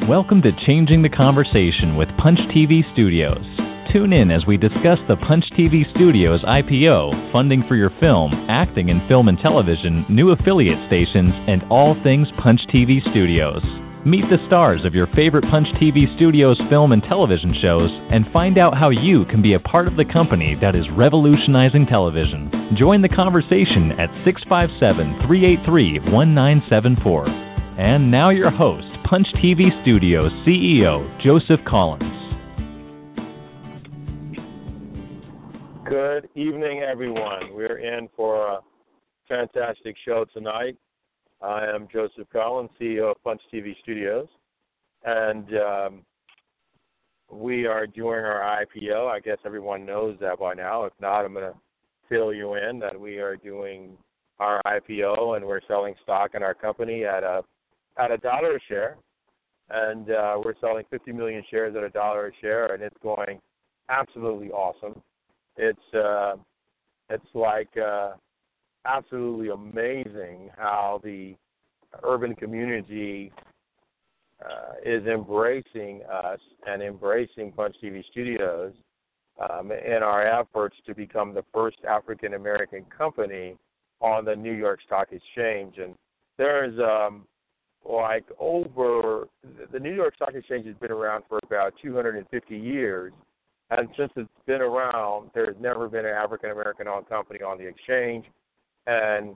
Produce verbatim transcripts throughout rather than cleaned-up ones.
Welcome to Changing the Conversation with Punch T V Studios. Tune in as we discuss the Punch T V Studios I P O, funding for your film, acting in film and television, new affiliate stations, and all things Punch T V Studios. Meet the stars of your favorite Punch T V Studios film and television shows and find out how you can be a part of the company that is revolutionizing television. Join the conversation at six five seven, three eight three, one nine seven four. And now your host, Punch T V Studios C E O, Joseph Collins. Good evening, everyone. We're in for a fantastic show tonight. I am Joseph Collins, C E O of Punch T V Studios, and um, we are doing our I P O. I guess everyone knows that by now. If not, I'm going to fill you in that we are doing our I P O, and we're selling stock in our company at a at a dollar a share, and uh, we're selling fifty million shares at a dollar a share, and it's going absolutely awesome. It's uh, it's like uh, absolutely amazing how the urban community uh, is embracing us and embracing Punch T V Studios um, in our efforts to become the first African American company on the New York Stock Exchange. And there's um, like over the New York Stock Exchange has been around for about two hundred fifty years. And since it's been around, there's never been an African-American-owned company on the exchange. And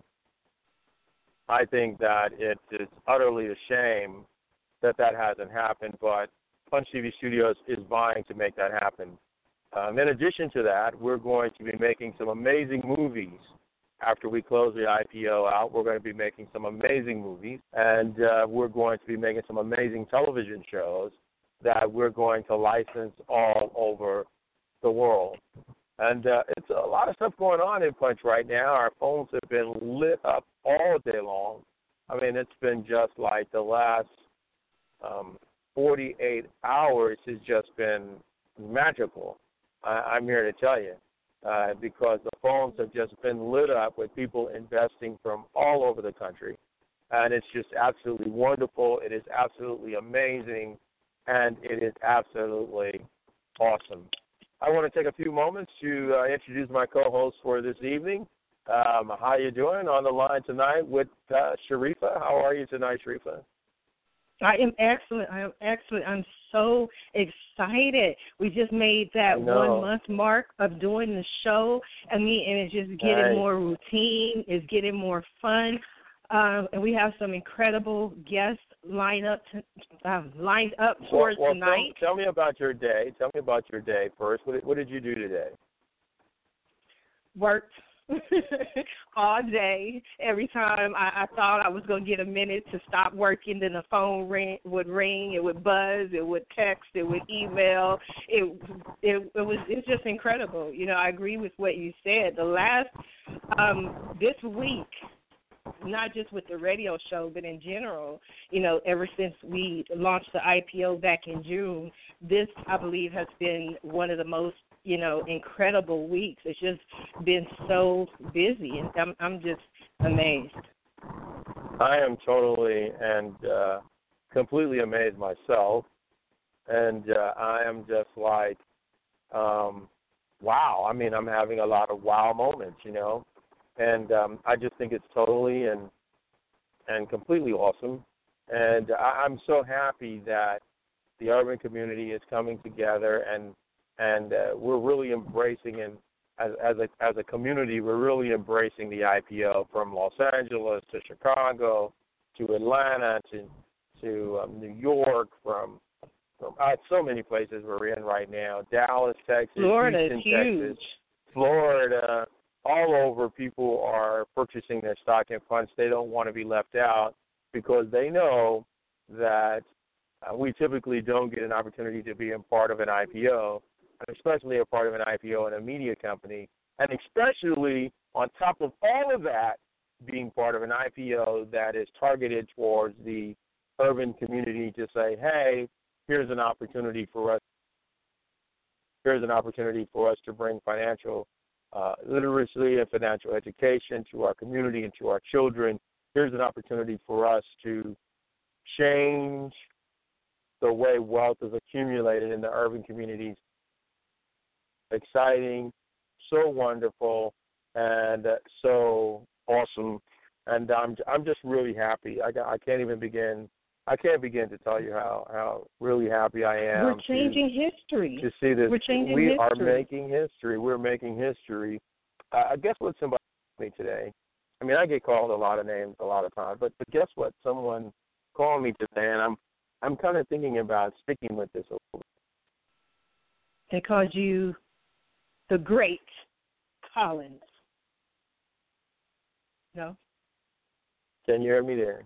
I think that it is utterly a shame that that hasn't happened, but Punch T V Studios is vying to make that happen. Um, in addition to that, we're going to be making some amazing movies. After we close the I P O out, we're going to be making some amazing movies, and uh, we're going to be making some amazing television shows that we're going to license all over the world. And uh, it's a lot of stuff going on in Punch right now. Our phones have been lit up all day long. I mean, it's been just like the last um, forty-eight hours has just been magical. I, I'm here to tell you, uh, because the phones have just been lit up with people investing from all over the country. And it's just absolutely wonderful. It is absolutely amazing. And it is absolutely awesome. I want to take a few moments to uh, introduce my co-host for this evening. Um, how you doing? On the line tonight with uh, Sharifa. How are you tonight, Sharifa? I am excellent. I am excellent. I'm so excited. We just made that one-month mark of doing the show. I mean, and it's just getting nice. more routine. It's getting more fun. Um, and we have some incredible guests lined up to, uh, lined up for well, well, tonight. Tell, tell me about your day. Tell me about your day first. What, what did you do today? Worked all day. Every time I, I thought I was going to get a minute to stop working, then the phone ring, would ring, it would buzz, it would text, it would email. It it, it was it's just incredible. You know, I agree with what you said. The last um, this week. Not just with the radio show, but in general, you know, ever since we launched the I P O back in June, this, I believe, has been one of the most, you know, incredible weeks. It's just been so busy, and I'm, I'm just amazed. I am totally and uh, completely amazed myself, and uh, I am just like, um, wow. I mean, I'm having a lot of wow moments, you know. And um, I just think it's totally and and completely awesome. And I, I'm so happy that the urban community is coming together, and and uh, we're really embracing, and as as a as a community, we're really embracing the I P O from Los Angeles to Chicago to Atlanta to to um, New York, from from uh, so many places we're in right now. Dallas, Texas, Florida Houston, is huge. Texas, Florida. All over, people are purchasing their stock in Punch. They don't want to be left out because they know that uh, we typically don't get an opportunity to be a part of an I P O, and especially a part of an I P O in a media company, and especially on top of all of that, being part of an I P O that is targeted towards the urban community to say, hey, here's an opportunity for us. Here's an opportunity for us to bring financial Uh, literacy and financial education to our community and to our children. Here's an opportunity for us to change the way wealth is accumulated in the urban communities. Exciting, so wonderful, and uh, so awesome. And I'm I'm just really happy. I, I can't even begin. I can't begin to tell you how, how really happy I am. We're changing to, history. To see this. We're changing we history. are making history. We're making history. Uh, I guess what somebody told me today. I mean, I get called a lot of names a lot of times, but, but guess what? Someone called me today, and I'm I'm kind of thinking about sticking with this a little bit. They called you the Great Collins. No? Can you hear me there?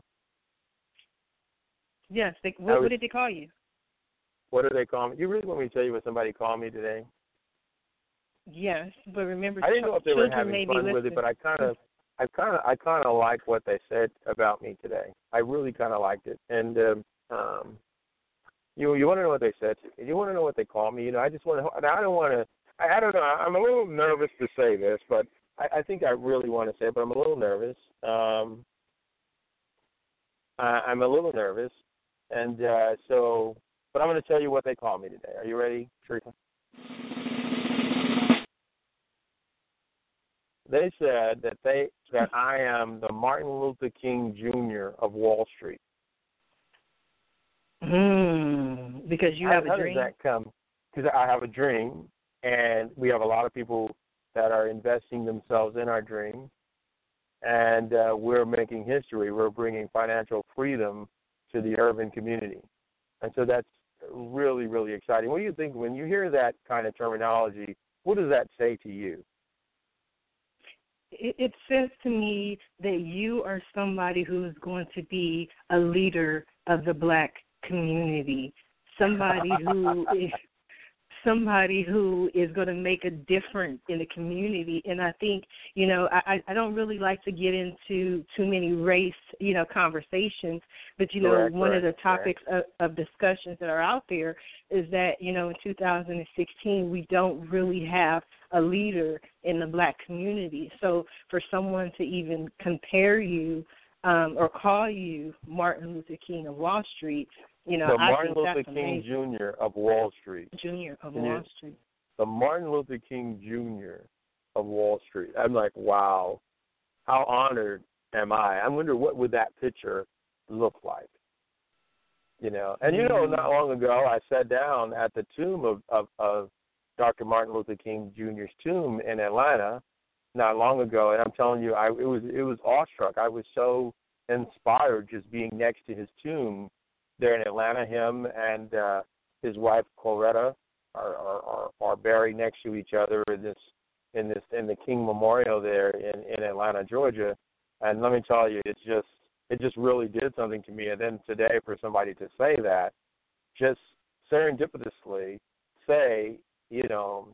Yes. They, what, was, what did they call you? What did they call me? You really want me to tell you what somebody called me today? Yes, but remember, I didn't know if they were having fun with it, but I kind of, I kind of, I kind of liked what they said about me today. I really kind of liked it, and um, um, you, you want to know what they said? You want to know what they called me? You know, I just want to. I don't want to. I, I don't know. I'm a little nervous to say this, but I, I think I really want to say it. But I'm a little nervous. Um, I, I'm a little nervous, and uh, so. But I'm going to tell you what they called me today. Are you ready, Teresa? They said that they that I am the Martin Luther King Junior of Wall Street. Mm, because you have how, a dream? How does that come? Because I have a dream, and we have a lot of people that are investing themselves in our dream, and uh, we're making history. We're bringing financial freedom to the urban community. And so that's really, really exciting. What do you think when you hear that kind of terminology? What does that say to you? It, it says to me that you are somebody who is going to be a leader of the black community, somebody who is somebody who is going to make a difference in the community. And I think, you know, I, I don't really like to get into too many race, you know, conversations, but, you know, correct, one correct, of the topics of, of discussions that are out there is that, you know, in two thousand sixteen, we don't really have a leader in the black community. So for someone to even compare you um, or call you Martin Luther King of Wall Street, you know, the I Martin think Luther that's King amazing. Junior of Wall Street. Junior of Can Wall you, Street. The Martin Luther King Junior of Wall Street. I'm like, wow, how honored am I? I wonder what would that picture look like. You know, and you know, not long ago I sat down at the tomb of, of, of Doctor Martin Luther King Junior's tomb in Atlanta not long ago, and I'm telling you, I it was it was awestruck. I was so inspired just being next to his tomb there in Atlanta. Him and uh, his wife Coretta are, are, are, are buried next to each other in this in this in the King Memorial there in, in Atlanta, Georgia. And let me tell you, it's just it just really did something to me. And then today, for somebody to say that, just serendipitously say, you know,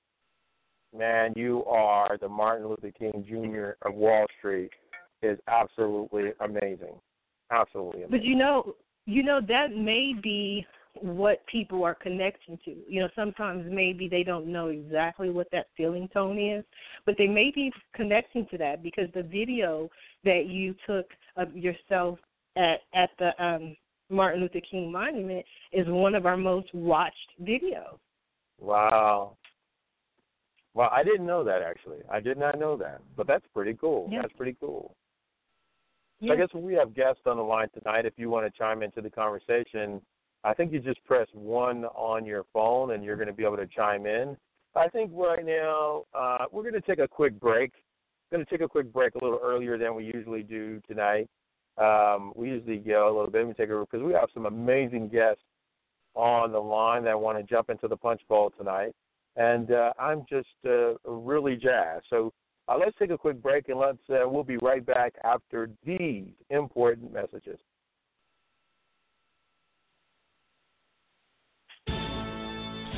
man, you are the Martin Luther King Junior of Wall Street is absolutely amazing. Absolutely amazing. But you know, you know that may be what people are connecting to. You know, sometimes maybe they don't know exactly what that feeling tone is, but they may be connecting to that because the video that you took of yourself at at the um, Martin Luther King Monument is one of our most watched videos. Wow. Well, I didn't know that, actually. I did not know that. But that's pretty cool. Yeah. That's pretty cool. Yeah. So I guess we have guests on the line tonight. If you want to chime into the conversation, I think you just press one on your phone, and you're going to be able to chime in. I think right now uh, we're going to take a quick break. We're going to take a quick break a little earlier than we usually do tonight. Um, we usually go a little bit. We take a because we have some amazing guests on the line that want to jump into the Punch Bowl tonight. And uh, I'm just uh, really jazzed. So uh, let's take a quick break, and let's uh, we'll be right back after these important messages.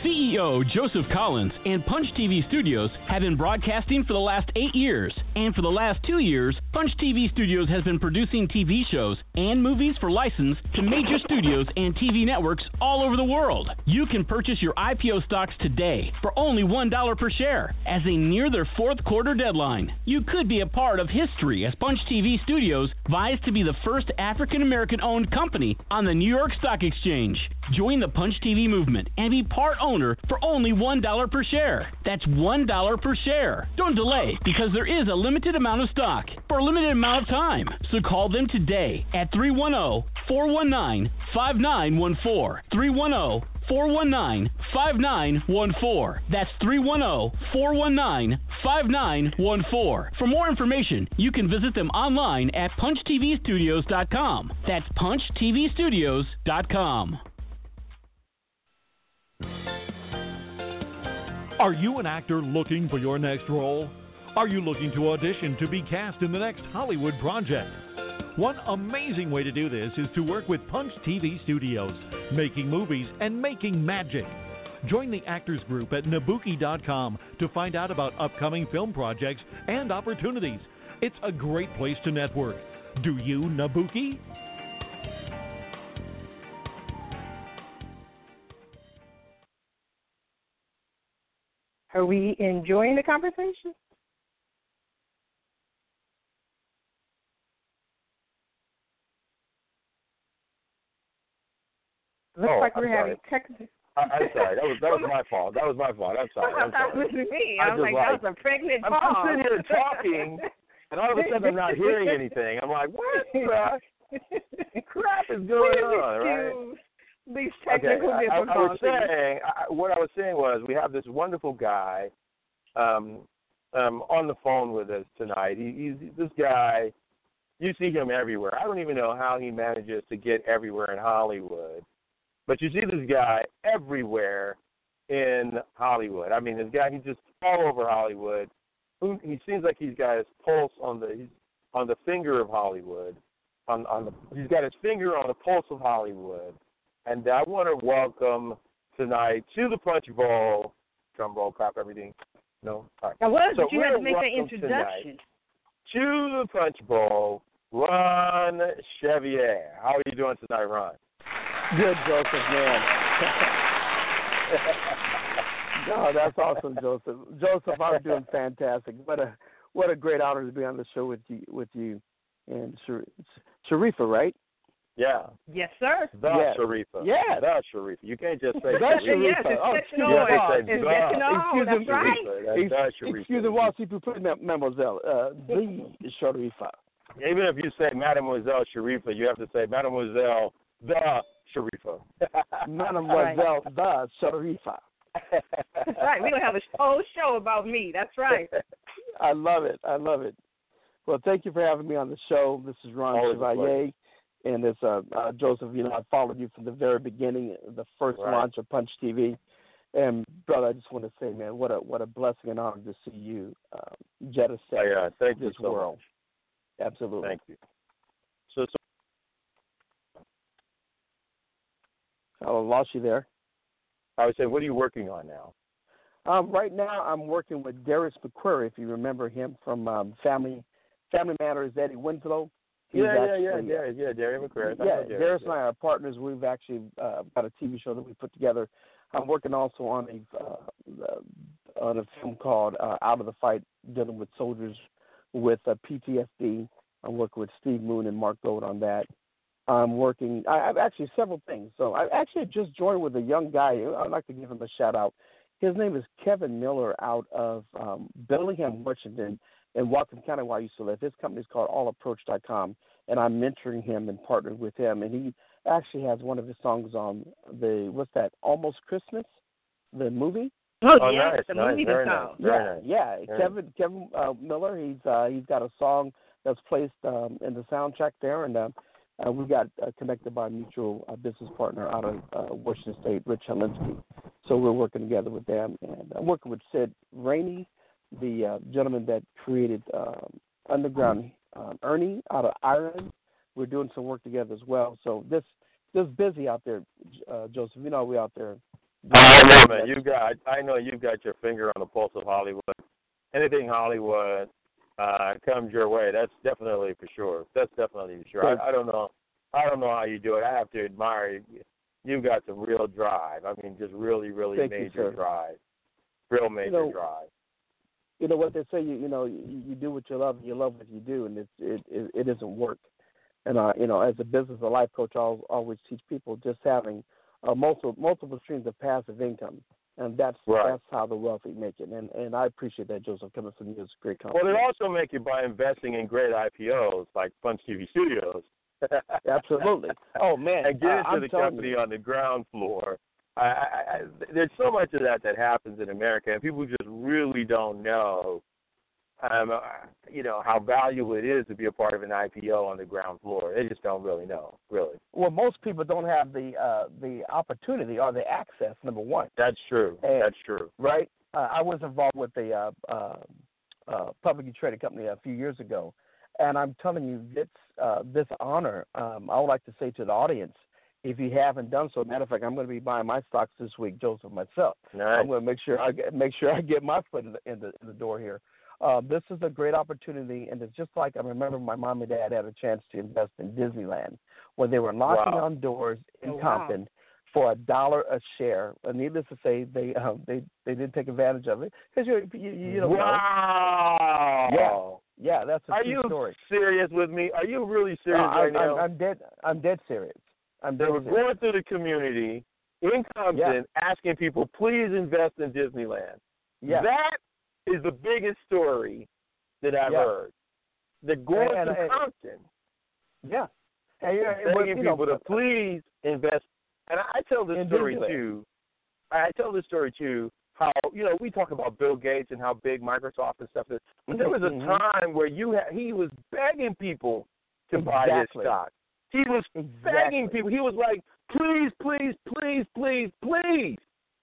C E O Joseph Collins and Punch T V Studios have been broadcasting for the last eight years. And for the last two years, Punch T V Studios has been producing T V shows and movies for license to major studios and T V networks all over the world. You can purchase your I P O stocks today for only one dollar per share as they near their fourth quarter deadline. You could be a part of history as Punch T V Studios vies to be the first African-American owned company on the New York Stock Exchange. Join the Punch T V movement and be part owner for only one dollar per share. That's one dollar per share. Don't delay because there is a limited amount of stock for a limited amount of time. So call them today at three one zero, four one nine, five nine one four. three one zero, four one nine, five nine one four. That's three one zero, four one nine, five nine one four. For more information, you can visit them online at punch t v studios dot com. That's punch t v studios dot com. Are you an actor looking for your next role? Are you looking to audition to be cast in the next Hollywood project? One amazing way to do this is to work with Punch T V Studios, making movies and making magic. Join the Actors Group at Nabuki dot com to find out about upcoming film projects and opportunities. It's a great place to network. Do you, Nabuki? Are we enjoying the conversation? Looks Oh, like I'm we're sorry. having technical. I, I'm sorry. That was that was my fault. That was my fault. I'm sorry. I'm I thought it sorry. was me. I I was just like, like- that was a pregnant I'm, pause. I'm sitting here talking, and all of a sudden I'm not hearing anything. I'm like, what the crap is going on, right? These Okay, technical I, I, I was difficulties. saying, I, what I was saying was we have this wonderful guy um, um, on the phone with us tonight. He, he's this guy. You see him everywhere. I don't even know how he manages to get everywhere in Hollywood, but you see this guy everywhere in Hollywood. I mean, this guy, he's just all over Hollywood. He seems like he's got his pulse on the he's on the finger of Hollywood. On on the he's got his finger on the pulse of Hollywood. And I want to welcome tonight to the Punch Bowl. Drum roll, clap, everything. No? All right. I was, So but you had to we're make that welcome introduction. To the Punch Bowl, Ron Chevier. How are you doing tonight, Ron? Good, Joseph, man. No, that's awesome, Joseph. Joseph, I'm doing fantastic. What a what a great honor to be on the show with you with you and Shar- Sharifa, right? Yeah. Yes, sir. The Yes. Sharifa. Yes. The Sharifa. You can't just say The Sharifa. Yes, it's Oh, catching excuse You on. have to say It's the. catching on. Excuse That's me. right. Sharifa. That's the Sharifa. Excuse me, while si vous plaît, mademoiselle, uh, the Sharifa. Even if you say Mademoiselle Sharifa, you have to say Mademoiselle the Sharifa. Mademoiselle the Sharifa. That's right. We're going to have a whole show about me. That's right. I love it. I love it. Well, thank you for having me on the show. This is Ron Always a Chevalier. And it's uh, uh, Joseph, you know, I followed you from the very beginning, the first Right. launch of Punch T V. And, brother, I just want to say, man, what a what a blessing and honor to see you uh, jettison Oh, yeah, thank you this so world. much. Absolutely. Thank you. So, so I lost you there. I would say, what are you working on now? Um, right now, I'm working with Darius McQuarrie, if you remember him from um, Family Family Matters, Eddie Winslow. He's Yeah, yeah, yeah, actually- Darius, yeah, Darius McQuarrie. I Yeah, know Darius, Darius yeah. and I are partners. We've actually uh, got a T V show that we put together. I'm working also on a uh, on a film called uh, Out of the Fight, dealing with soldiers with uh, P T S D. I'm working with Steve Moon and Mark Gold on that. I'm working. I have actually several things. So I actually just joined with a young guy. I'd like to give him a shout out. His name is Kevin Miller out of um, Bellingham, Washington, in Whatcom County, where I used to live. His company is called all approach dot com, and I'm mentoring him and partnered with him. And he actually has one of his songs on the, what's that, Almost Christmas, the movie? Oh, Oh, yes, nice, the nice, movie very the nice. song. Very yeah, nice. yeah. Very Kevin Kevin uh, Miller, he's uh, he's got a song that's placed um, in the soundtrack there, and uh, uh, we got uh, connected by a mutual uh, business partner out of uh, Washington State, Rich Helinsky. So we're working together with them, and I'm working with Sid Rainey, the uh, gentleman that created um, Underground um, Ernie out of Ireland. We're doing some work together as well. So this this busy out there, uh, Joseph. You know, we out there I know, man. You got. I know you've got your finger on the pulse of Hollywood. Anything Hollywood uh, comes your way, that's definitely for sure. That's definitely for sure. I, I don't know. I don't know how you do it. I have to admire you. You've got some real drive. I mean, just really, really Thank major you, drive. Real major you know, drive. You know what they say. You, you know, you, you do what you love, and you love what you do, and it it it, it isn't work. And uh, you know, as a business or life coach, I'll always teach people just having uh, multiple multiple streams of passive income, and that's right. that's how the wealthy make it. And and I appreciate that, Joseph, coming from you. It's a great Well, compliment. they also make it by investing in great I P Os like Punch T V Studios. Absolutely. Oh man, and get into uh, the company you. on the ground floor. I, I, I, there's so much of that that happens in America, and people just really don't know. Um, uh, you know, how valuable it is to be a part of an I P O on the ground floor. They just don't really know, really. Well, most people don't have the uh, the opportunity or the access, number one. That's true. And, That's true. Right? Uh, I was involved with a uh, uh, uh, publicly traded company a few years ago, and I'm telling you, this, uh, this honor, um, I would like to say to the audience, if you haven't done so, matter of fact, I'm going to be buying my stocks this week, Joseph, myself. Nice. I'm going to make sure I get, make sure I get my foot in the, in the, in the door here. Uh, this is a great opportunity, and it's just like I remember my mom and dad had a chance to invest in Disneyland when they were knocking wow. on doors in oh, Compton wow. for a dollar a share. And needless to say, they um, they they didn't take advantage of it because you you, you don't wow. know. Wow. Yeah, yeah, that's a Are true you story. serious with me? Are you really serious uh, right I'm, now? I'm, I'm dead. I'm dead serious. I'm they dead were serious. going through the community in Compton, yeah. asking people, please invest in Disneyland. Yeah. That is the biggest story that I've yeah. heard. They're going and, and, to and, Compton. Yeah. And, and and, begging you know, people to please invest. And I tell this story Disneyland. too. I tell this story too. How you know we talk about Bill Gates and how big Microsoft and stuff is, but there was a mm-hmm. time where you had, he was begging people to exactly. buy his stock. He was exactly. begging people. He was like, please, please, please, please, please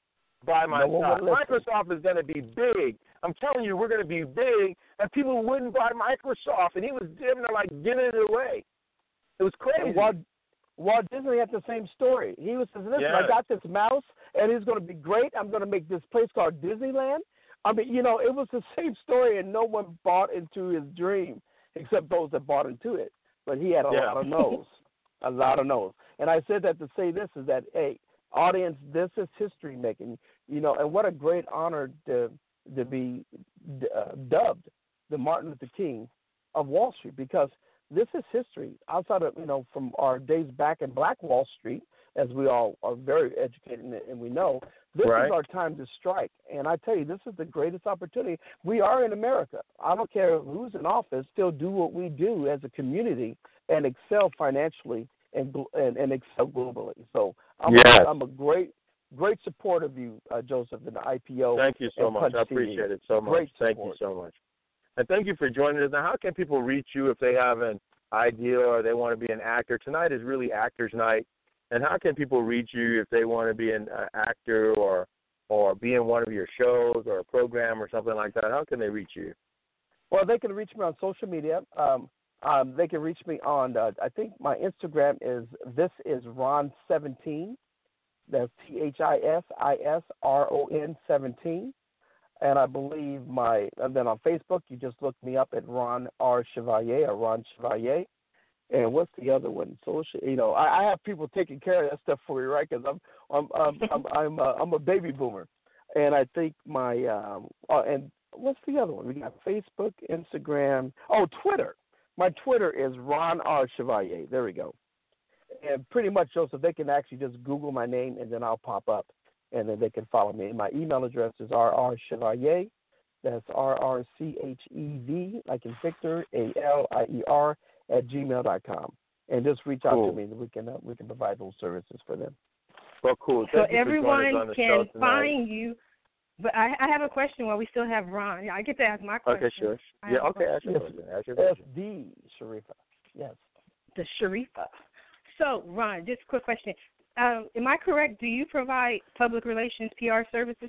buy my no stock. Microsoft is going to be big. I'm telling you, we're going to be big, and people wouldn't buy Microsoft, and he was giving it like giving it away. It was crazy. Walt, Walt Disney had the same story. He was saying, listen, yes. I got this mouse, and it's going to be great. I'm going to make this place called Disneyland. I mean, you know, it was the same story, and no one bought into his dream except those that bought into it. But he had a yeah. lot of no's, a lot of no's. And I said that to say this is that, hey, audience, this is history making, you know, and what a great honor to to be uh, dubbed the Martin Luther King of Wall Street, because this is history outside of, you know, from our days back in Black Wall Street, as we all are very educated and we know, this right. is our time to strike. And I tell you, this is the greatest opportunity. We are in America. I don't care who's in office, still do what we do as a community and excel financially and and, and excel globally. So I'm, yes. a, I'm a great, great support of you, uh, Joseph, in the I P O. Thank you so much. Punch I appreciate T V. it so much. Great thank you so much. And thank you for joining us. Now, how can people reach you if they have an idea or they want to be an actor? Tonight is really Actors Night. And how can people reach you if they want to be an uh, actor or or be in one of your shows or a program or something like that? How can they reach you? Well, they can reach me on social media. Um, um, they can reach me on, uh, I think my Instagram is This Is Ron seventeen. That's T H I S I S R O N seventeen. And I believe my, and then on Facebook, you just look me up at Ron R. Chevalier or Ron Chevalier. And what's the other one? Social, you know, I, I have people taking care of that stuff for me, right? Because I'm, I'm, I'm, I'm, I'm, a, I'm a baby boomer, and I think my, um, uh, and what's the other one? We got Facebook, Instagram, oh, Twitter. My Twitter is Ron R. Chevalier. There we go. And pretty much, Joseph, they can actually just Google my name, and then I'll pop up, and then they can follow me. My email address is R R Chevalier. That's R R C H E V, like in Victor, A L I E R, at gmail dot com. And just reach out cool. to me, and we can uh, we can provide those services for them. Well, cool. So Thank you everyone for joining us on the can show find you. But I, I have a question while we still have Ron. I get to ask my question. Okay, sure. I Yeah, okay, ask your Yes. question. Ask your That's question. the Sharifa. Yes. The Sharifa. So, Ron, just a quick question. Um, am I correct? Do you provide public relations P R services?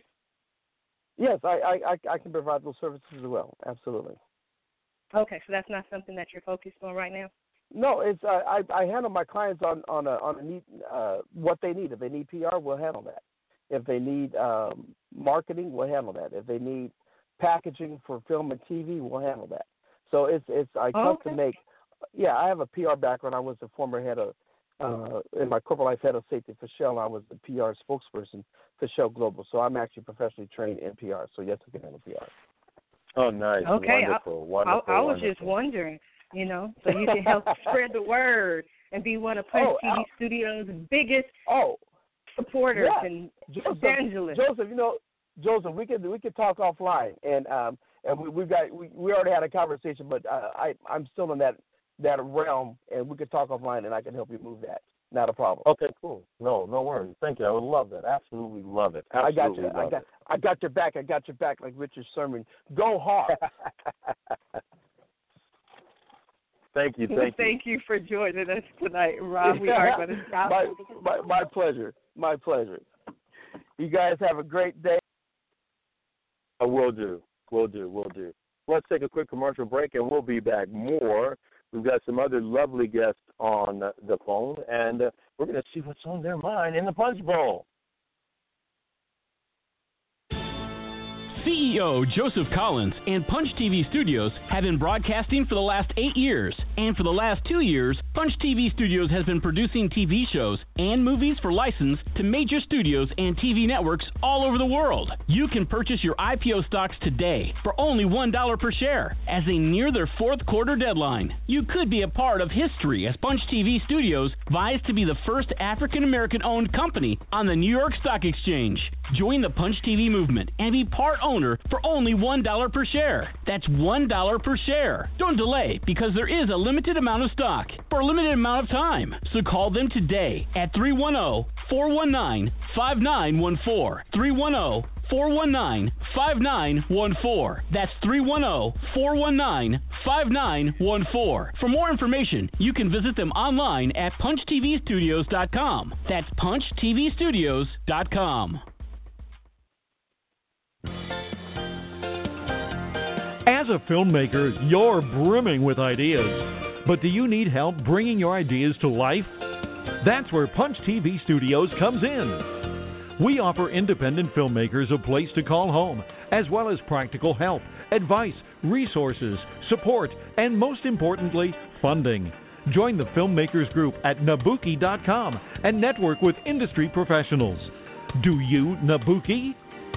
Yes, I, I, I, I can provide those services as well. Absolutely. Okay, so that's not something that you're focused on right now? No, it's uh, I, I handle my clients on on a on a need uh, what they need. If they need P R, we'll handle that. If they need um, marketing, we'll handle that. If they need packaging for film and T V, we'll handle that. So it's it's I Oh, custom okay. make. Yeah, I have a P R background. I was the former head of uh, in my corporate life head of safety for Shell. I was the P R spokesperson for Shell Global. So I'm actually professionally trained in P R. So yes, I can handle P R. Oh, nice. Okay, Wonderful. I, wonderful. I, I was wonderful. just wondering, you know, so you can help spread the word and be one of Punch Oh, T V Al- Studios' biggest Oh, supporters yeah. and Joseph, evangelists. Joseph, you know, Joseph, we could we could talk offline, and um, and we we got we, we already had a conversation, but uh, I I'm still in that that realm, and we could talk offline, and I can help you move that. Not a problem. Okay, cool. No, no worries. Thank you. I would love that. Absolutely love it. Absolutely I got you. love I got it. I got your back. I got your back, like Richard Sherman. Go hard. Thank you. Thank you. Thank you for joining us tonight, Rob. We are going to stop. my, my my pleasure. My pleasure. You guys have a great day. I will do. Will do. Will do. Let's take a quick commercial break, and we'll be back more. We've got some other lovely guests on the phone, and uh, we're going to see what's on their mind in the Punch Bowl. C E O Joseph Collins and Punch T V Studios have been broadcasting for the last eight years. And for the last two years, Punch T V Studios has been producing T V shows and movies for license to major studios and T V networks all over the world. You can purchase your I P O stocks today for only one dollar per share as they near their fourth quarter deadline. You could be a part of history as Punch T V Studios vies to be the first African-American owned company on the New York Stock Exchange. Join the Punch T V movement and be part owner for only one dollar per share. That's one dollar per share. Don't delay because there is a limited amount of stock for a limited amount of time. So call them today at three one zero, four one nine, five nine one four. three one zero, four one nine, five nine one four. That's three one zero, four one nine, five nine one four. For more information, you can visit them online at punch t v studios dot com. That's punch t v studios dot com. As a filmmaker, you're brimming with ideas. But do you need help bringing your ideas to life? That's where Punch T V Studios comes in. We offer independent filmmakers a place to call home, as well as practical help, advice, resources, support, and most importantly, funding. Join the Filmmakers Group at Nabuki dot com and network with industry professionals. Do you Nabuki?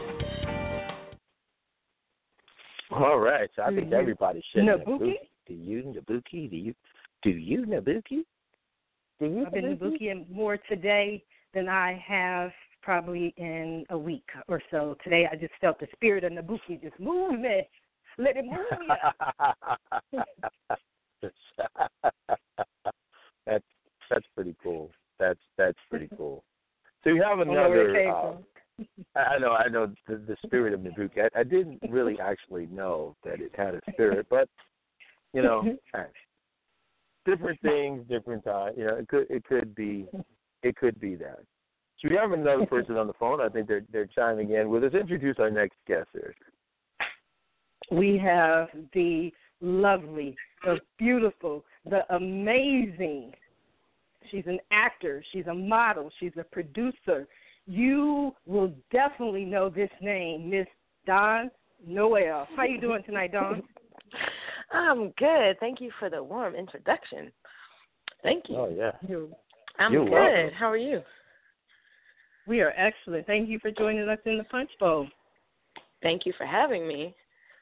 All right. So I Do think you everybody should. Nabuki? Do you Nabuki? Do you do you Nabuki? Do you I've been Nabuki? Nabuki more today than I have probably in a week or so. Today I just felt the spirit of Nabuki just move me. Let it move me. that's that's pretty cool. That's that's pretty cool. So you have I don't know where it another. came Uh, from. I know, I know the, the spirit of Nabuki. I, I didn't really actually know that it had a spirit, but you know, different things, different times. You know, it could it could be it could be that. So we have another person on the phone. I think they're they're chiming in with us. Introduce our next guest here. We have the lovely, the beautiful, the amazing. She's an actor. She's a model. She's a producer. You will definitely know this name, Miss Dawn Noel. How you doing tonight, Dawn? I'm good. Thank you for the warm introduction. Thank you. Oh yeah. I'm You're good. welcome. How are you? We are excellent. Thank you for joining us in the Punch Bowl. Thank you for having me.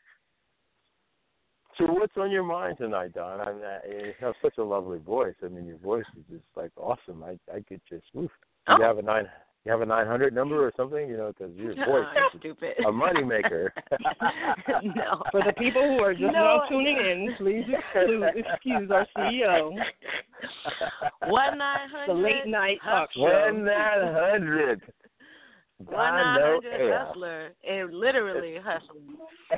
So what's on your mind tonight, Don? I mean, you have such a lovely voice. I mean, your voice is just like awesome. I I could just oof. You Oh. have a nine. You have a nine hundred number or something, you know, because your voice Oh, is stupid. a moneymaker. No. For the people who are just No. now tuning in, please excuse, excuse our C E O. One nine hundred. The late night talk show. One nine hundred. One nine hundred hustler. It literally hustling.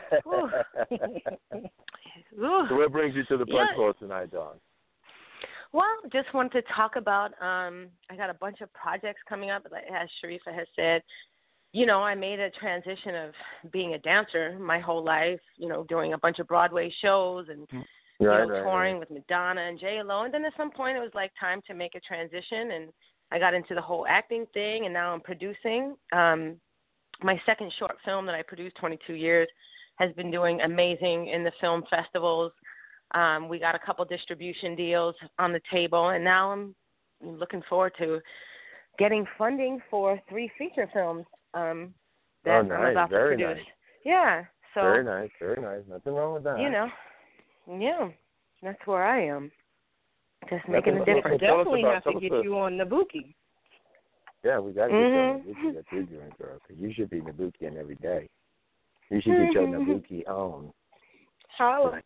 Ooh. So what brings you to the Punch Yeah. Bowl tonight, Dawn? Well, just wanted to talk about, um, I got a bunch of projects coming up, like as Sharifa has said. You know, I made a transition of being a dancer my whole life, you know, doing a bunch of Broadway shows and, you Right, know, right, touring right. with Madonna and J Lo. And then at some point it was like time to make a transition, and I got into the whole acting thing, and now I'm producing. Um, my second short film that I produced, twenty-two years, has been doing amazing in the film festivals. Um, we got a couple distribution deals on the table, and now I'm looking forward to getting funding for three feature films um, that oh, nice. I'm about very to produce. Nice. Yeah. So, very nice, very nice. Nothing wrong with that. You know, yeah, that's where I am. Just Nothing, making a difference. Tell us Definitely about, have to get us, you on Nabuki. Yeah, we got to get mm-hmm. you on Nabuki. That's what you're doing, girl. Because you should be Nabukian every day. You should get your Nabuki on. Holla.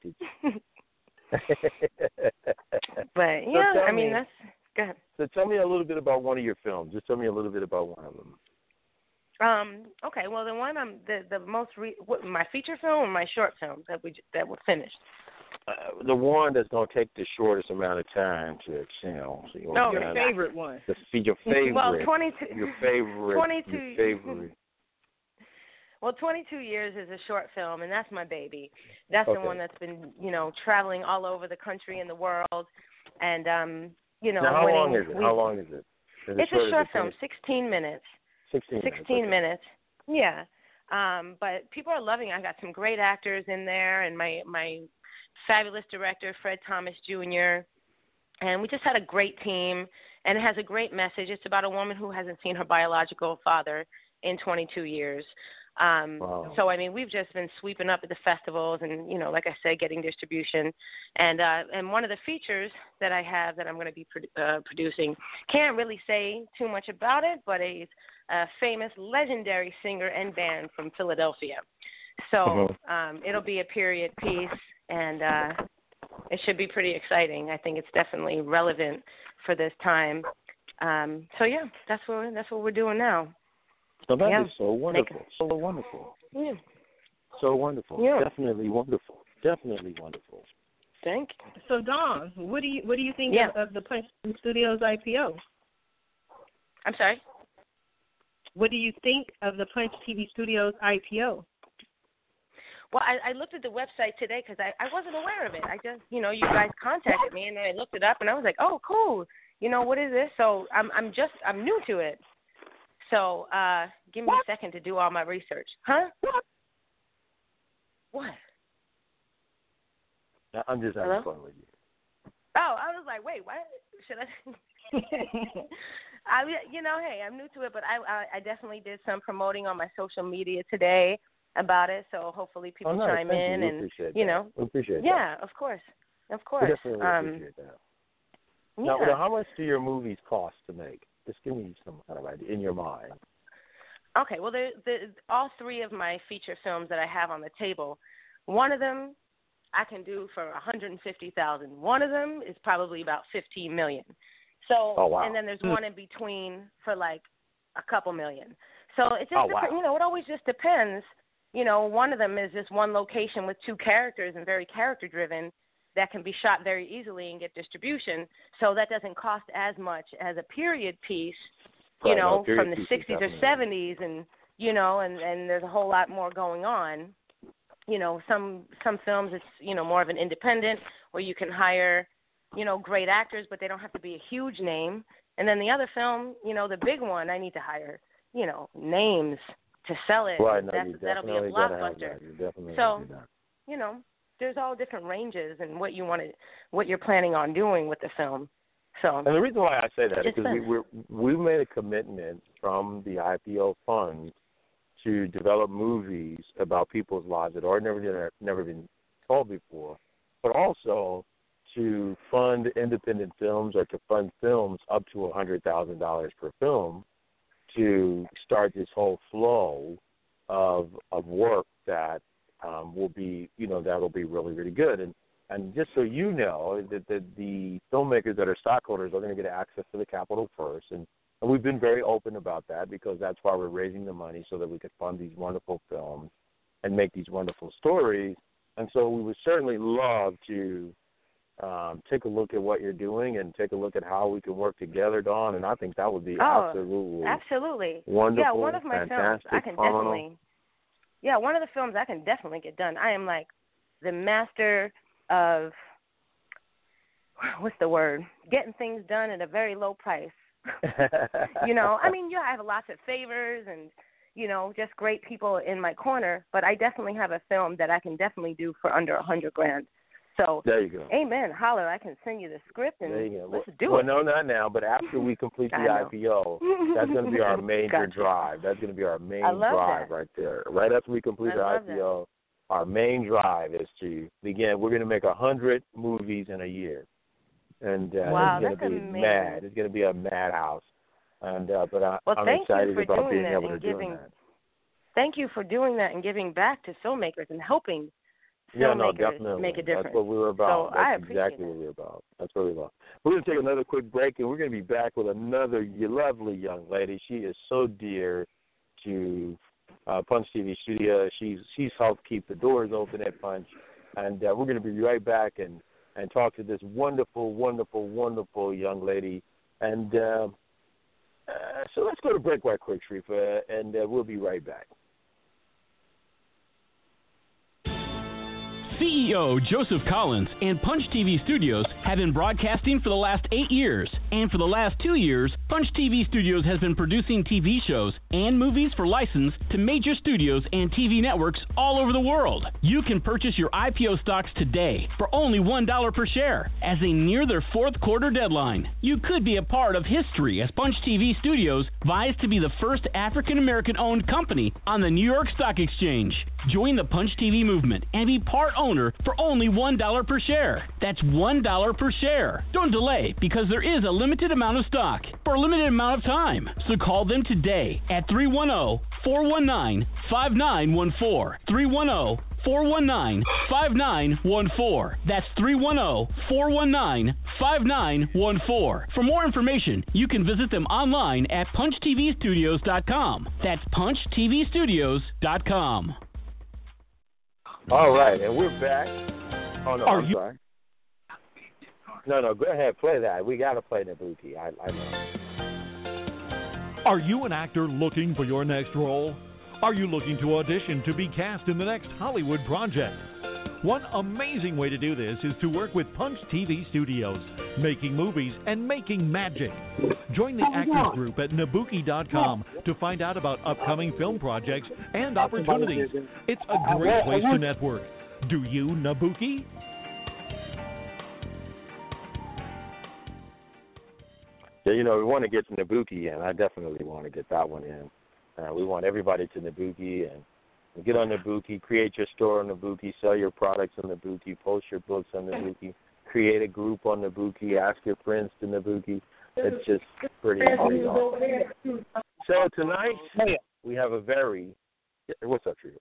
But yeah, so I mean me, that's good. So tell me a little bit about one of your films. Just tell me a little bit about one of them. Um. Okay. Well, the one I'm the the most re, what, my feature film or my short films that we that were finished. Uh, the one that's going to take the shortest amount of time to excel. So you oh, your favorite one. The, your favorite. Well, twenty-two. Your favorite. twenty-two. Your favorite. Well, twenty-two years is a short film, and that's my baby. That's okay. the one that's been, you know, traveling all over the country and the world, and um, you know, now, how winning. long is it? We, how long is it? Is it's it a short film, sixteen minutes. Sixteen. Sixteen minutes. minutes. Yeah. Um, but people are loving it. I got some great actors in there, and my my fabulous director, Fred Thomas Junior And we just had a great team, and it has a great message. It's about a woman who hasn't seen her biological father in twenty-two years. Um, wow. So, I mean, we've just been sweeping up at the festivals and, you know, like I said, getting distribution. And uh, and one of the features that I have that I'm going to be pro- uh, producing, can't really say too much about it, but a, a famous, legendary singer and band from Philadelphia. So uh-huh. um, it'll be a period piece, and uh, it should be pretty exciting. I think it's definitely relevant for this time. Um, so, yeah, that's what, that's what we're doing now. So that yeah. is so wonderful, so wonderful. Yeah. So wonderful. Yeah. Definitely wonderful. Definitely wonderful. Thank you. So, Dawn, what do you what do you think yeah. of, of the Punch Studios I P O? I'm sorry? What do you think of the Punch T V Studios I P O? Well, I, I looked at the website today because I, I wasn't aware of it. I just, you know, you guys contacted me, and then I looked it up, and I was like, oh, cool. You know, what is this? So I'm I'm just, I'm new to it. So uh, give me a second to do all my research. Huh? What? I'm just having Hello? fun with you. Oh, I was like, wait, what? Should I? I, you know, hey, I'm new to it, but I, I, I definitely did some promoting on my social media today about it. So hopefully people oh, nice. chime Thank in you. and appreciate you that. know, we appreciate yeah, that. of course, of course. We definitely um, appreciate that. Yeah. Now, now, how much do your movies cost to make? Just give me some kind of idea in your mind. Okay, well, the, the, all three of my feature films that I have on the table, one of them I can do for one hundred fifty thousand dollars. One of them is probably about fifteen million dollars. So, oh, wow. and then there's one in between for like a couple million. So it just, oh, depends, wow. you know, it always just depends. You know, one of them is just one location with two characters and very character-driven that can be shot very easily and get distribution. So that doesn't cost as much as a period piece, you right, know, no, from the sixties or seventies, and, you know, and, and there's a whole lot more going on. You know, some some films it's, you know, more of an independent where you can hire, you know, great actors, but they don't have to be a huge name. And then the other film, you know, the big one, I need to hire, you know, names to sell it. Right, no, That's, you that'll be a definitely gotta have blockbuster. that. You definitely so, have that. you know, there's all different ranges and what you want to, what you're planning on doing with the film. So, and the reason why I say that is because we been. we we made a commitment from the I P O funds to develop movies about people's lives that are never never been told before, but also to fund independent films or to fund films up to a hundred thousand dollars per film to start this whole flow of of work that um, will be you know that will be really really good. And and just so you know, that the, the filmmakers that are stockholders are going to get access to the capital first, and, and we've been very open about that because that's why we're raising the money so that we could fund these wonderful films and make these wonderful stories. And so we would certainly love to um, take a look at what you're doing and take a look at how we can work together, Dawn. And I think that would be oh, absolutely absolutely wonderful. Yeah, one of my films I can phenomenal. definitely. Yeah, one of the films I can definitely get done. I am like the master of, what's the word? Getting things done at a very low price. you know, I mean, yeah, I have lots of favors and, you know, just great people in my corner, but I definitely have a film that I can definitely do for under a hundred grand. So there you go. Amen. Holler, I can send you the script and there you go. let's well, do well, it. Well, no, not now, but after we complete the I P O, that's going to be our major gotcha. drive. That's going to be our main I love drive that. right there. Right after we complete I the love I P O, that. Our main drive is to, again, we're going to make one hundred movies in a year. And uh, wow, it's going to be amazing. mad. It's going to be a madhouse. And uh, but I, well, I'm thank excited you for about doing being that able to and do giving, that. Thank you for doing that and giving back to filmmakers and helping Yeah, no, filmmakers definitely. make a difference. That's what we were about. So That's I appreciate exactly that. what we were about. That's what we were about. We're going to take another quick break, and we're going to be back with another lovely young lady. She is so dear to uh, Punch T V Studio. She's she's helped keep the doors open at Punch, and uh, we're going to be right back and, and talk to this wonderful, wonderful, wonderful young lady. And uh, uh, so let's go to break right quick, Sharifa, and uh, we'll be right back. C E O Joseph Collins and Punch T V Studios have been broadcasting for the last eight years, and for the last two years, Punch T V Studios has been producing T V shows and movies for license to major studios and T V networks all over the world. You can purchase your I P O stocks today for only one dollar per share as they near their fourth quarter deadline. You could be a part of history as Punch T V Studios vies to be the first African-American owned company on the New York Stock Exchange. Join the Punch T V movement and be part owner for only one dollar per share. That's one dollar per share. Don't delay, because there is a limited amount of stock for a limited amount of time. So call them today at three one zero, four one nine, five nine one four. three one zero, four one nine, five nine one four. That's three one zero, four one nine, five nine one four. For more information, you can visit them online at punch t v studios dot com. That's punch t v studios dot com. All right, and we're back. Oh, no, Are I'm you- sorry. No, no, go ahead, play that. We got to play Nabuki. I, I know. Are you an actor looking for your next role? Are you looking to audition to be cast in the next Hollywood project? One amazing way to do this is to work with Punch T V Studios, making movies and making magic. Join the actors group at Nabuki dot com to find out about upcoming film projects and opportunities. It's a great place to network. Do you, Nabuki? Yeah, you know, we want to get to Nabuki, and I definitely want to get that one in. Uh, we want everybody to Nabuki and get on Nabuki, create your store on Nabuki, sell your products on Nabuki, post your books on Nabuki, create a group on Nabuki, ask your friends to Nabuki. It's just pretty, pretty awesome. So tonight, we have a very, what's up, Trio?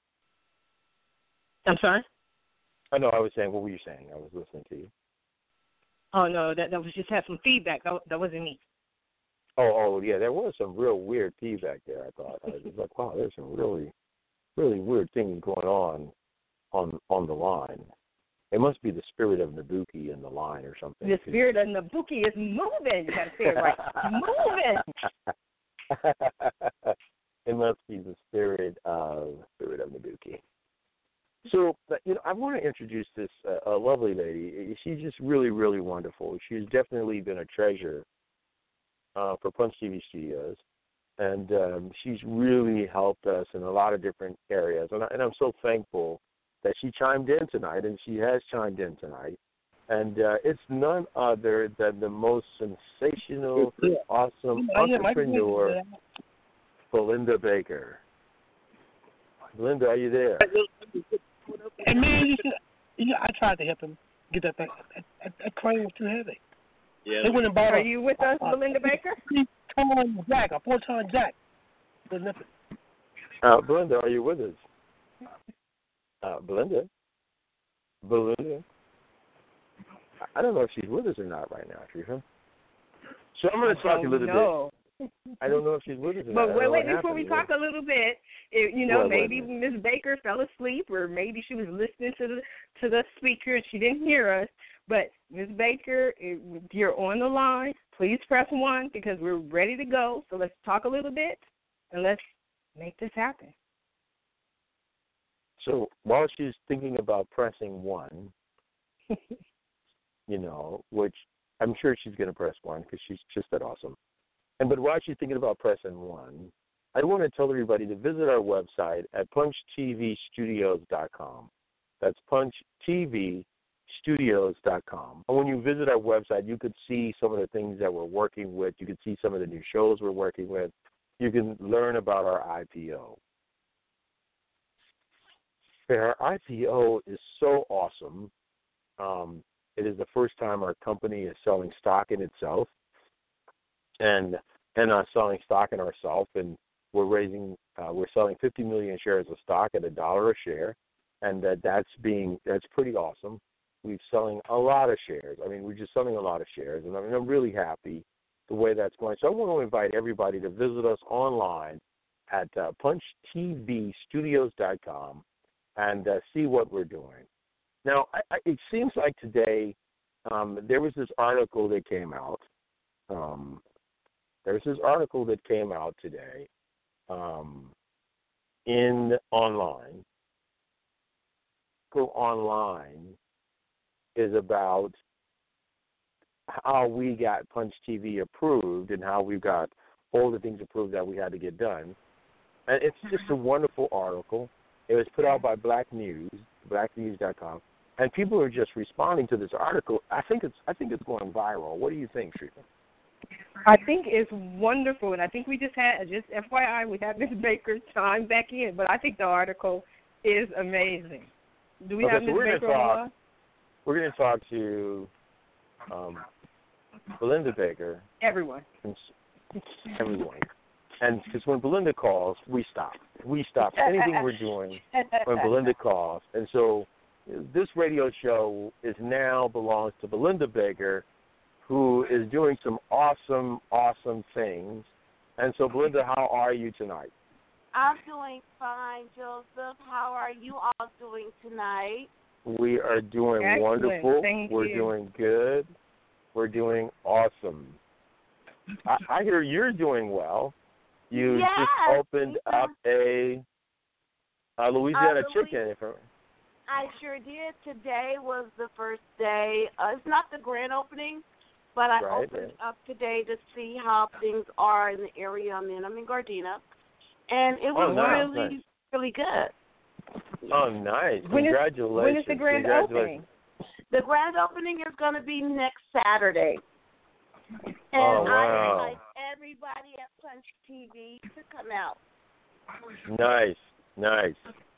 I'm sorry? I know, I was saying, what were you saying? I was listening to you. Oh, no, that, that was just had some feedback. That, that wasn't me. Oh, oh, yeah, there was some real weird feedback there, I thought. I was like, wow, there's some really, really weird things going on on on the line. It must be the spirit of Nabuki in the line or something. The spirit of Nabuki is moving. You got to say it right. Moving. It must be the spirit of spirit of Nabuki. So, you know, I want to introduce this uh, a lovely lady. She's just really, really wonderful. She's definitely been a treasure uh, for Punch T V Studios, and um, she's really helped us in a lot of different areas. And, I, and I'm so thankful that she chimed in tonight, and she has chimed in tonight. And uh, it's none other than the most sensational, awesome entrepreneur, Belinda Baker. Belinda, are you there? And man, you should, you know, I tried to help him get that thing. That, that, that crane was too heavy. Yeah. They went and bought Are a, you with us, a, Belinda Baker? A three-ton jack, a four-ton jack. Uh, Belinda, are you with us? Uh, Belinda? Belinda? I don't know if she's with us or not right now, Teresa. So I'm going to talk a little no. bit. I don't know if she's with us or but not. wait, wait, before happened. we talk a little bit, it, you know, well, maybe Miss Baker fell asleep, or maybe she was listening to the to the speaker and she didn't hear us. But Miss Baker, if you're on the line, please press one because we're ready to go. So let's talk a little bit and let's make this happen. So while she's thinking about pressing one, you know, which I'm sure she's going to press one because she's just that awesome. And but while you're thinking about pressing one, I want to tell everybody to visit our website at punch t v studios dot com. That's punch t v studios dot com. And when you visit our website, you could see some of the things that we're working with. You can see some of the new shows we're working with. You can learn about our I P O. Our I P O is so awesome. Um, it is the first time our company is selling stock in itself, and and not selling stock in ourselves. And we're raising, uh, we're selling fifty million shares of stock at a dollar a share, and that that's being that's pretty awesome. We're selling a lot of shares. I mean, we're just selling a lot of shares, and I mean, I'm really happy the way that's going. So I want to invite everybody to visit us online at uh, punch t v studios dot com and uh, see what we're doing. Now, I, I, it seems like today um, there was this article that came out. Um, there's this article that came out today um, in online. Go online is about how we got Punch T V approved and how we got all the things approved that we had to get done. And it's just a wonderful article. It was put out by Black News, black news dot com, and people are just responding to this article. I think it's I think it's going viral. What do you think, Shrika? I think it's wonderful, and I think we just had, just F Y I, we had Miz Baker chime back in, but I think the article is amazing. Do we okay, have so Miz we're Baker gonna on the talk, line? We're going to talk to um, Belinda Baker. Everyone. Everyone. And because when Belinda calls, we stop. We stop anything we're doing when Belinda calls. And so this radio show is now belongs to Belinda Baker, who is doing some awesome, awesome things. And so, Belinda, how are you tonight? I'm doing fine, Joseph. How are you all doing tonight? We are doing Excellent. wonderful. Thank We're you. doing good. We're doing awesome. I, I hear you're doing well. You yes, just opened yeah. up a, a Louisiana uh, chicken. Louis- I sure did. Today was the first day. Uh, it's not the grand opening, but I right, opened right. up today to see how things are in the area I'm in. I'm in Gardena, and it was oh, nice, really, nice. really good. Oh, nice. When is, Congratulations. when is the grand Congratulations. opening? The grand opening is going to be next Saturday. And oh, I wow. invite everybody at Punch T V to come out. Nice, nice.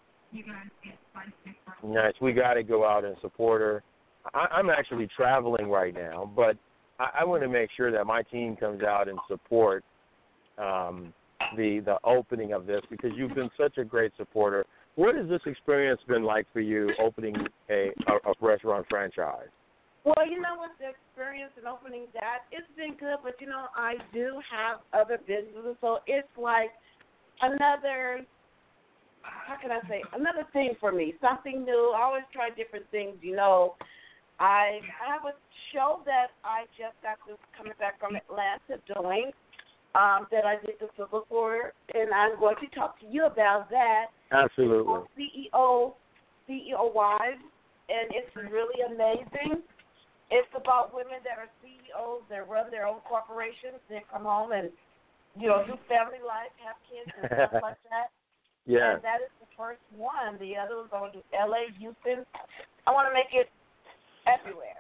Nice. We got to go out and support her. I, I'm actually traveling right now, but I, I want to make sure that my team comes out and support um, the the opening of this because you've been such a great supporter. What has this experience been like for you opening a, a, a restaurant franchise? Well, you know what, the experience in opening that, it's been good, but, you know, I do have other businesses, so it's like another, how can I say, another thing for me, something new. I always try different things, you know. I have a show that I just got to coming back from Atlanta doing um, that I did the civil for, and I'm going to talk to you about that. Absolutely. It's C E O, C E O Wives, and it's really amazing. It's about women that are C E Os, that run their own corporations, they come home and, you know, do family life, have kids and stuff like that. Yeah. And that is the first one. The other one's going to L A, Houston. I want to make it everywhere.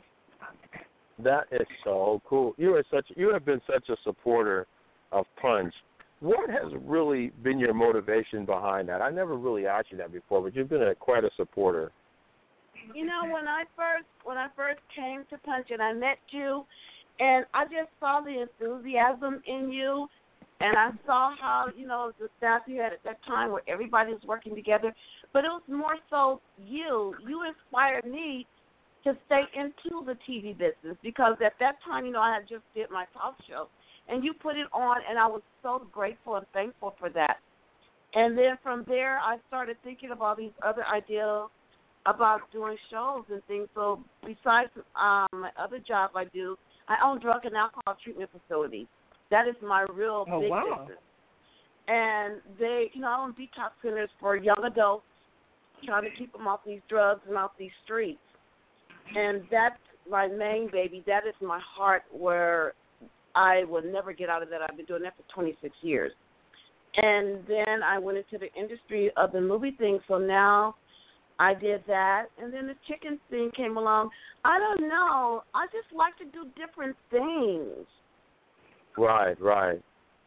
That is so cool. You are such you have been such a supporter of Punch. What has really been your motivation behind that? I never really asked you that before, but you've been a, quite a supporter. You know, when I first when I first came to Punch and I met you, and I just saw the enthusiasm in you, and I saw how, you know, the staff you had at that time where everybody was working together, but it was more so you. You inspired me to stay into the T V business because at that time, you know, I had just did my talk show, and you put it on, and I was so grateful and thankful for that. And then from there, I started thinking about these other ideas about doing shows and things. So besides um, my other job I do, I own drug and alcohol treatment facilities. That is my real oh, big wow. business. And they, you know, I own detox centers for young adults, trying to keep them off these drugs and off these streets. And that's my main baby. That is my heart where I will never get out of that. I've been doing that for twenty-six years. And then I went into the industry of the movie thing, so now I did that. And then the chicken thing came along. I don't know. I just like to do different things. Right, right.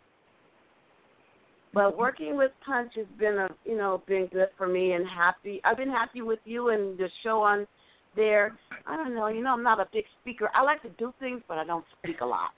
But working with Punch has been a you know been good for me and happy. I've been happy with you and the show on there. I don't know. You know, I'm not a big speaker. I like to do things, but I don't speak a lot.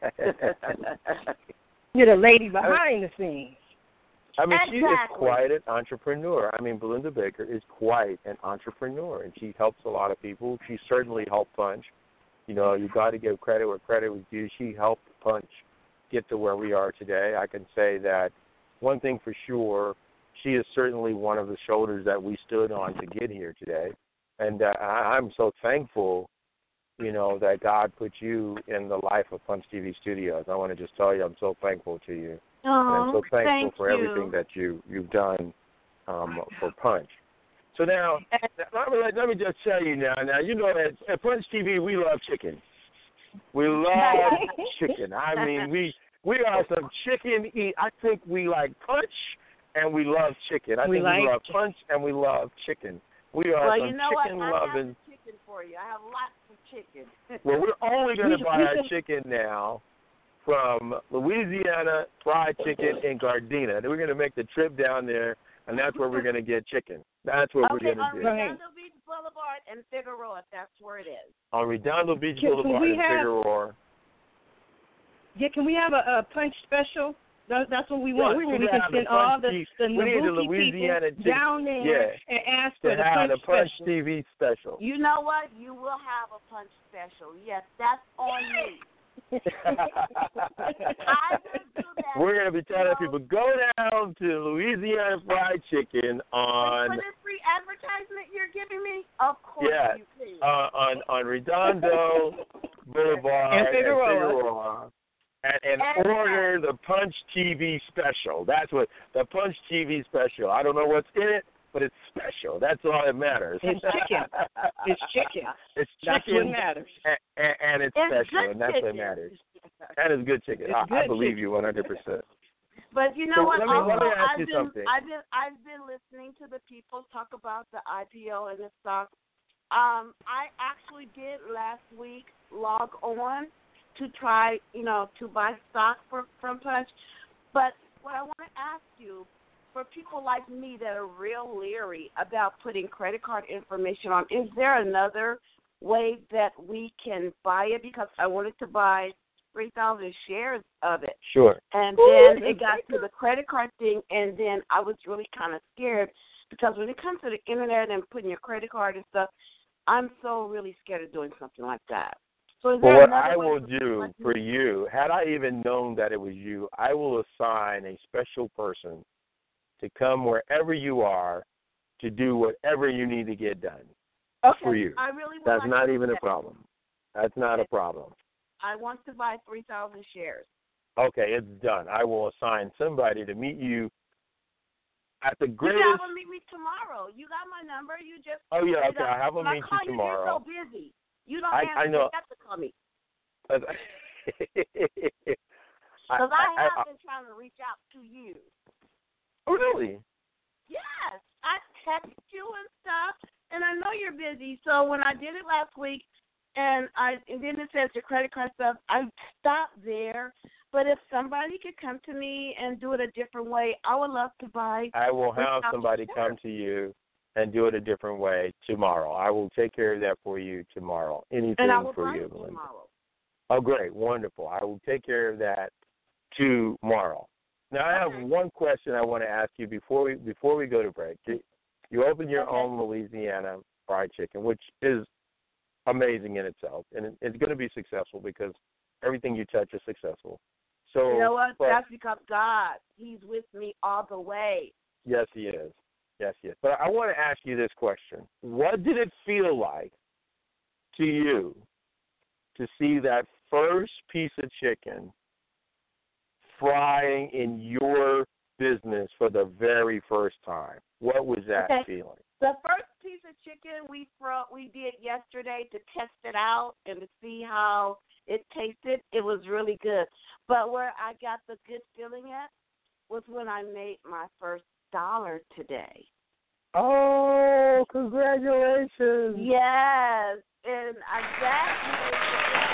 You're the lady behind the scenes. I mean, exactly. she is quite an entrepreneur. I mean, Belinda Baker is quite an entrepreneur, and she helps a lot of people. She certainly helped Punch. You know, you got to give credit where credit was due. She helped Punch get to where we are today. I can say that one thing for sure, she is certainly one of the shoulders that we stood on to get here today. And uh, I, I'm so thankful, you know, that God put you in the life of Punch T V Studios. I want to just tell you I'm so thankful to you. Oh, and I'm so thankful thank for you. everything that you, you've done um, for Punch. So now, let me, let me just tell you now, now, you know, at, at Punch T V, we love chicken. We love chicken. I mean, we we are some chicken eat. I think we like Punch and we love chicken. I We think like we love chicken. Punch and we love chicken. We are Well, some you know chicken what? I loving. have chicken for you. I have lots of chicken. Well, we're only going We- to buy we our can- chicken now from Louisiana Fried Chicken in Gardena. Then we're going to make the trip down there, and that's where we're going to get chicken. That's what Okay, we're going on to do. Redondo Beach Boulevard and Figueroa, that's where it is. On Redondo Beach Can- can Boulevard we in have- Figueroa. Yeah, can we have a, a Punch special? That, that's what we Yeah, want. we we need to can have the send all Punch the, T- the we need the Nabucco Louisiana people T- down there yeah, and ask to for the have Punch the Punch special. T V special. You know what? You will have a Punch special. Yes, that's on me. I will do that. We're going to be telling You know, people, go down to Louisiana Fried Chicken on For this free advertisement you're giving me? Of course Yeah. you can. uh, on on Redondo Boulevard And Figueroa. Figueroa. And, and And- order the Punch T V special. That's what the Punch T V special. I don't know what's in it, but it's special. That's all that matters. It's chicken. It's chicken. It's That's chicken, what matters. and, and, and it's, It's special, good and that's chicken. what matters. And it's good chicken. It's I, I good believe chicken. you one hundred percent. But you know So what? let me- also, let me ask I've you been, something. I've been, I've been listening to the people talk about the I P O and the stock. Um, I actually did last week log on to try, you know, to buy stock for, from Punch. But what I want to ask you, for people like me that are real leery about putting credit card information on, is there another way that we can buy it? Because I wanted to buy three thousand shares of it. Sure. And then it got to the credit card thing, and then I was really kind of scared because when it comes to the internet and putting your credit card and stuff, I'm so really scared of doing something like that. So is Well, there what another I way will for people do like me? for you, had I even known that it was you, I will assign a special person to come wherever you are to do whatever you need to get done okay. for you. I really would That's like not to even do a that. problem. That's not a problem. I want to buy three thousand shares. Okay, it's done. I will assign somebody to meet you at the You greatest. can have them meet me tomorrow. You got my number. You just Oh, yeah, straight okay, up- I'll have them when I meet you call tomorrow. You're so busy. You don't I- answer. I know. You have to call me. Because Because I, have been trying to reach out to you. Oh, really? Yes, I text you and stuff, and I know you're busy. So when I did it last week, and I and then it says your credit card stuff, I stopped there. But if somebody could come to me and do it a different way, I would love to buy. I will have without somebody shares. come to you and do it a different way tomorrow. I will take care of that for you tomorrow. Anything And I will for buy you, it Melinda. tomorrow. Oh, great. Wonderful. I will take care of that tomorrow. Now, I have Okay. one question I want to ask you before we before we go to break. You, you opened your Okay. own Louisiana Fried Chicken, which is amazing in itself, and it, it's going to be successful because everything you touch is successful. So, You know what? but- That's because God, He's with me all the way. Yes, he is. Yes, he is. But I want to ask you this question. What did it feel like to you to see that first piece of chicken frying in your business for the very first time? What was that Okay. feeling? The first piece of chicken we fro- we did yesterday to test it out and to see how It tasted, it was really good. But where I got the good feeling at was when I made my first dollar today. Oh, congratulations. Yes. And I, that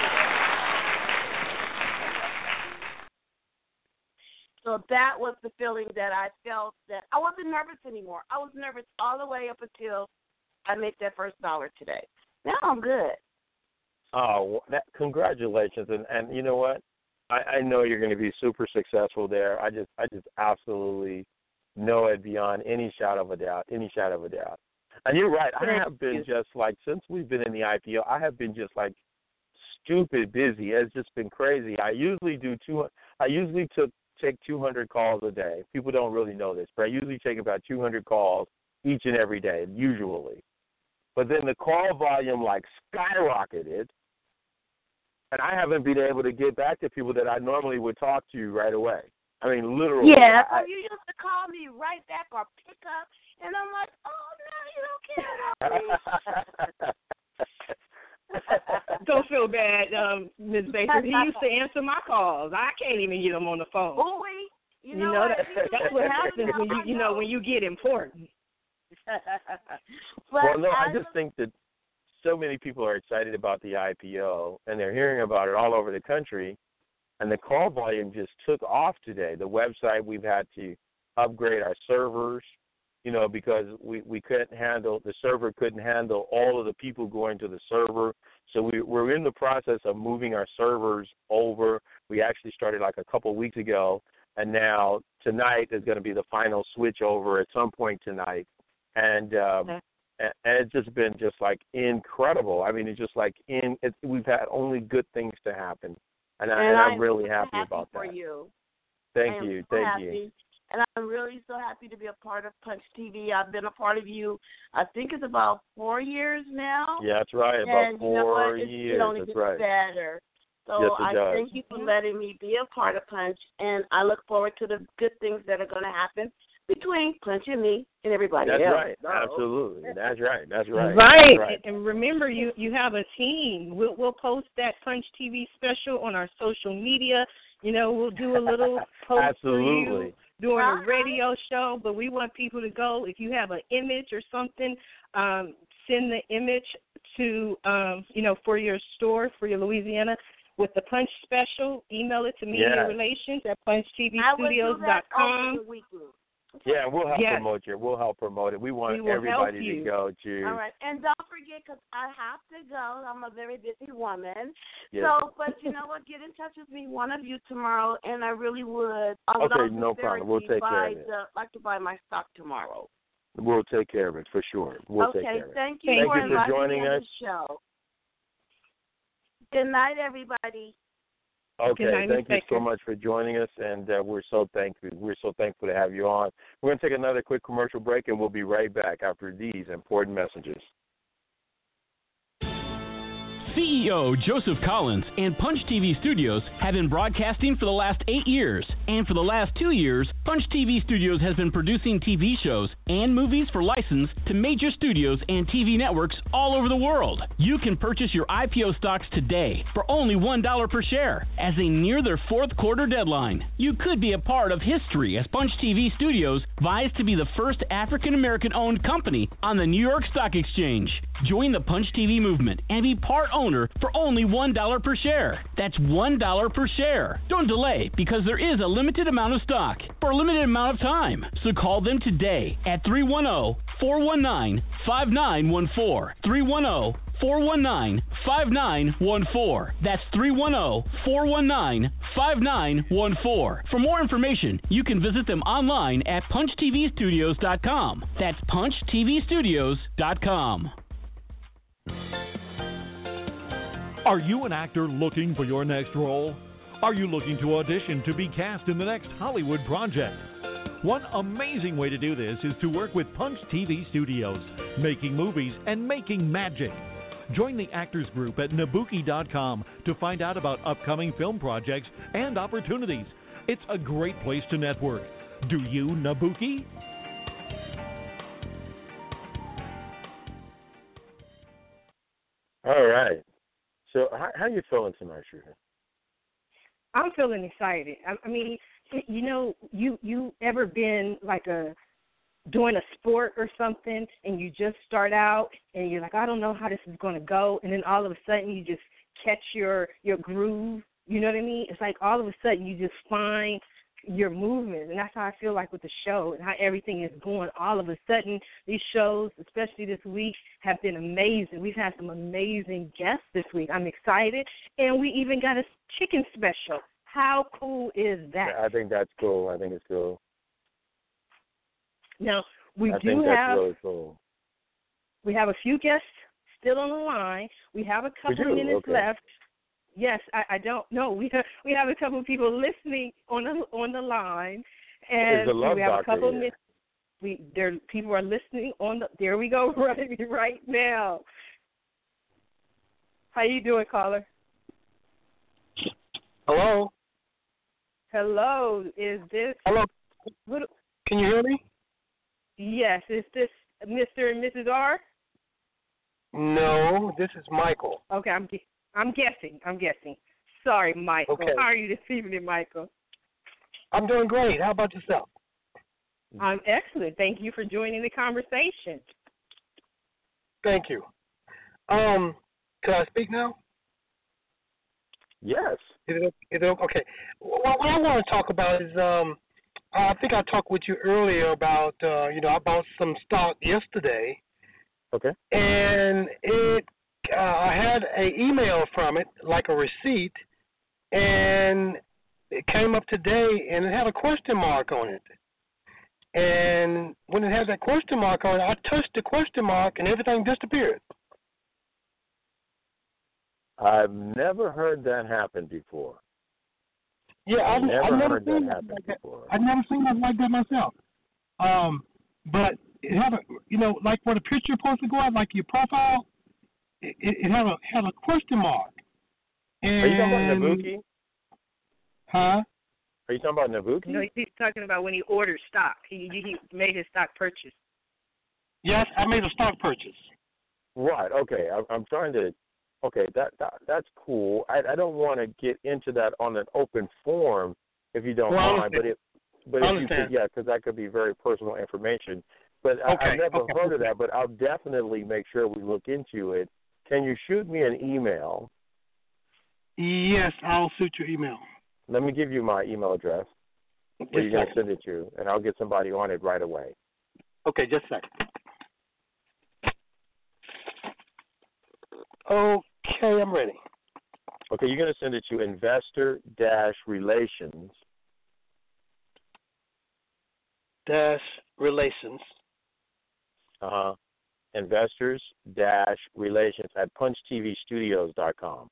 So that was the feeling that I felt that I wasn't nervous anymore. I was nervous all the way up until I made that first dollar today. Now I'm good. Oh, that, congratulations. And, and you know what? I, I know you're going to be super successful there. I just I just absolutely know it beyond any shadow of a doubt, any shadow of a doubt. And you're right. I have been just like, since we've been in the I P O, I have been just like stupid busy. It's just been crazy. I usually do two, I usually took, take two hundred calls a day. People don't really know this, but I usually take about two hundred calls each and every day, usually. But then the call volume like skyrocketed, and I haven't been able to get back to people that I normally would talk to right away. I mean, literally. Yeah, I, so you used to call me right back or pick up, and I'm like, oh, no, you don't care about me. Don't feel bad, um, Miz Baker. He used to answer my calls. I can't even get him on the phone. Ooh, you know, you know what? that, that's what happens when you you know when you get important. Well, no, I just think that so many people are excited about the I P O, and they're hearing about it all over the country, and the call volume just took off today. The website, we've had to upgrade our servers, you know, because we, we couldn't handle, the server couldn't handle all of the people going to the server. So we, we're in the process of moving our servers over. We actually started like a couple of weeks ago, and now tonight is going to be the final switch over at some point tonight. And um, okay. and it's just been just like incredible. I mean, it's just like in it, we've had only good things to happen, and, I, and, and I'm, I'm really so happy, happy about for that. You. Thank you, so thank happy. you. And I'm really so happy to be a part of Punch T V. I've been a part of you, I think it's about four years now. Yeah, that's right, about and four you know what? It's, years. It only that's gets right. better. So yes, it I does. thank you for letting me be a part of Punch, and I look forward to the good things that are going to happen between Punch and me and everybody That's else. right. No. Absolutely. That's right. That's right. Right. That's right. And remember, you you have a team. We'll we'll post that Punch T V special on our social media. You know, we'll do a little post for you during a radio show. But we want people to go. If you have an image or something, um, send the image to um, you know, for your store, for your Louisiana, with the Punch special. Email it to Media yes. Relations at punch t v studios dot com. Yeah, we'll help yes. promote you. We'll help promote it. We want we everybody to go to. All right, and don't forget, because I have to go. I'm a very busy woman. Yes. So, but you know what? Get in touch with me, one of you, tomorrow, and I really would. I would okay, no problem. We'll take care of it. The, like to buy my stock tomorrow. We'll take care of it for sure. We'll okay, take care of it. thank you. Thank for you for joining me us. on the show. Good night, everybody. Okay, night, thank you Baker. so much for joining us, and uh, we're so thankful. We're so thankful to have you on. We're going to take another quick commercial break, and we'll be right back after these important messages. C E O Joseph Collins and Punch T V Studios have been broadcasting for the last eight years. And for the last two years, Punch T V Studios has been producing T V shows and movies for license to major studios and T V networks all over the world. You can purchase your I P O stocks today for only one dollar per share. As they near their fourth quarter deadline, you could be a part of history as Punch T V Studios vies to be the first African-American owned company on the New York Stock Exchange. Join the Punch T V movement and be part owner for only one dollar per share. That's one dollar per share. Don't delay, because there is a limited amount of stock for a limited amount of time. So call them today at three one zero, four one nine, five nine one four. three one zero, four one nine, five nine one four. That's three one zero, four one nine, five nine one four. For more information, you can visit them online at punch t v studios dot com. That's punch t v studios dot com. Are you an actor looking for your next role? Are you looking to audition to be cast in the next Hollywood project? One amazing way to do this is to work with Punch T V Studios, making movies and making magic. Join the Actors Group at nabuki dot com to find out about upcoming film projects and opportunities. It's a great place to network. Do you, Nabuki? All right. So how how you feeling tonight, Shruti? I'm feeling excited. I, I mean, you know, you you ever been like a doing a sport or something, and you just start out, and you're like, I don't know how this is going to go, and then all of a sudden you just catch your your groove. You know what I mean? It's like all of a sudden you just find your movement, and that's how I feel like with the show and how everything is going. All of a sudden, these shows, especially this week, have been amazing. We've had some amazing guests this week. I'm excited, and we even got a chicken special. How cool is that? I think that's cool. I think it's cool. Now, we I do think that's have really cool. we have a few guests still on the line. We have a couple do? minutes Okay. left. Yes, I, I don't know. We have, we have a couple of people listening on the on the line, and There's a love we have a doctor couple of here. minutes. We there people are listening on the. There we go, right right now. How you doing, caller? Hello. Hello. Is this? Hello. What, Can you hear me? yes. Is this Mister and Missus R? No, this is Michael. Okay, I'm gu- I'm guessing. I'm guessing. Sorry, Michael. Okay. How are you this evening, Michael? I'm doing great. How about yourself? I'm excellent. Thank you for joining the conversation. Thank you. Um, can I speak now? Yes. Is it, is it okay? Well, what I want to talk about is, um, I think I talked with you earlier about, uh, you know, I bought some stock yesterday, Okay. and it, uh, I had an email from it, like a receipt, and it came up today, and it had a question mark on it. And when it had that question mark on it, I touched the question mark, and everything disappeared. I've never heard that happen before. Yeah, I've, I've never I've never heard seen that that happen like that. before. I've never seen that like that myself. Um, but it had a, you know, like where the picture is supposed to go out, like your profile, it, it had a had a question mark. And, Are you talking about Nabuki? Huh? Are you talking about Nabuki? No, he's talking about when he ordered stock. He he made his stock purchase. Yes, I made a stock purchase. Right. Okay. I, I'm trying to. Okay, that, that that's cool. I, I don't want to get into that on an open forum, if you don't Well, I mind. But if but I if you could, understand. yeah, because that could be very personal information. But I, Okay, I've never okay. heard of that. But I'll definitely make sure we look into it. Can you shoot me an email? Yes, I'll suit your email. Let me give you my email address where Just you're a going to second. send it to, and I'll get somebody on it right away. Okay, just a second. Okay, I'm ready. Okay, you're going to send it to investor dash relations. Dash relations. Uh-huh. Investors dash relations at punch t v studios dot com.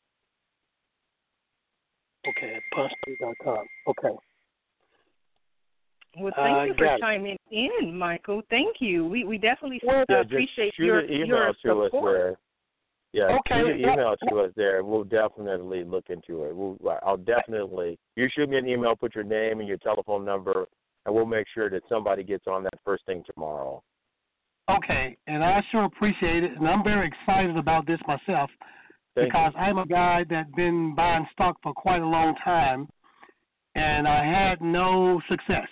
Okay, at punch t v dot com. Okay. Well, thank Uh, you for got it. chiming in, Michael. Thank you. We we definitely Yeah, uh, just appreciate shoot your an email your to us support. there. Yeah, Okay. shoot an email to us there. We'll definitely look into it. We'll, I'll definitely. You shoot me an email, put your name and your telephone number, and we'll make sure that somebody gets on that first thing tomorrow. Okay, and I sure appreciate it, and I'm very excited about this myself Thank because I'm a guy that's been buying stock for quite a long time, and I had no success.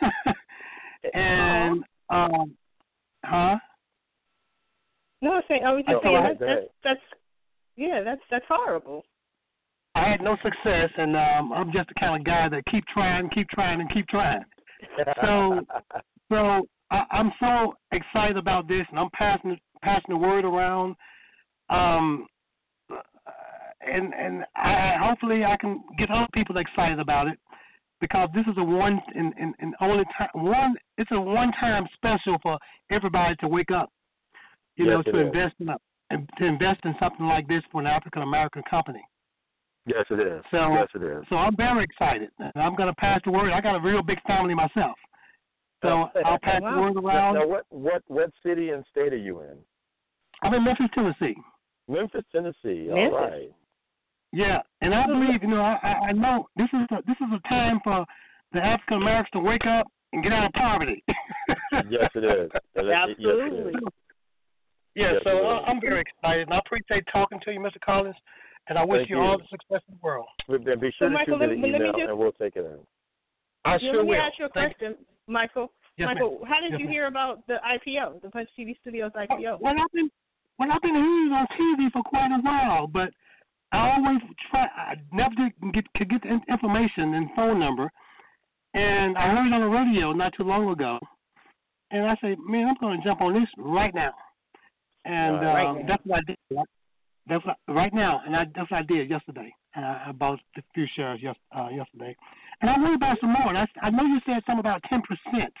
and, um, huh? No, I'm saying I was just Oh, saying go that's, ahead. that's that's yeah, that's that's horrible. I had no success, and um, I'm just the kind of guy that keep trying, keep trying, and keep trying. So, so I, I'm so excited about this, and I'm passing passing the word around. Um, and and I hopefully I can get other people excited about it because this is a one and, and, and only time one. It's a one time special for everybody to wake up. You Yes, know, it to is. invest in a, and to invest in something like this for an African American company. Yes, it is. So, yes, it is. So I'm very excited, and I'm going to pass the word. I got a real big family myself, so I'll pass the word around. Now, now, what what what city and state are you in? I'm in Memphis, Tennessee. Memphis, Tennessee. All Memphis. right. Yeah, and I believe, you know, I, I know this is a, this is a time for the African Americans to wake up and get out of poverty. Yes, it is. Absolutely. Yes, it is. Yeah, Yes, so it I, is. I'm very excited, and I appreciate talking to you, Mister Collins. And I wish Thank you, you all the success in the world. And be sure So, to Michael, shoot me let the me- let me email, just- and we'll take it in. I Yeah, sure let me will. ask you a Thank question, Michael. Yes, Michael, ma'am. how did Yes, you ma'am. hear about the I P O, the Punch T V Studios I P O? Well, I've been well, I've been hearing it on T V for quite a while, but I always try. I never did get could get the in- information and phone number, and I heard it on the radio not too long ago, and I said, man, I'm going to jump on this right now, and Right. um, Right now. that's what I did. That's what, right now, and I, that's what I did yesterday. Uh, I bought a few shares yes, uh, yesterday, and I worried about some more. And I, I know you said something about ten percent.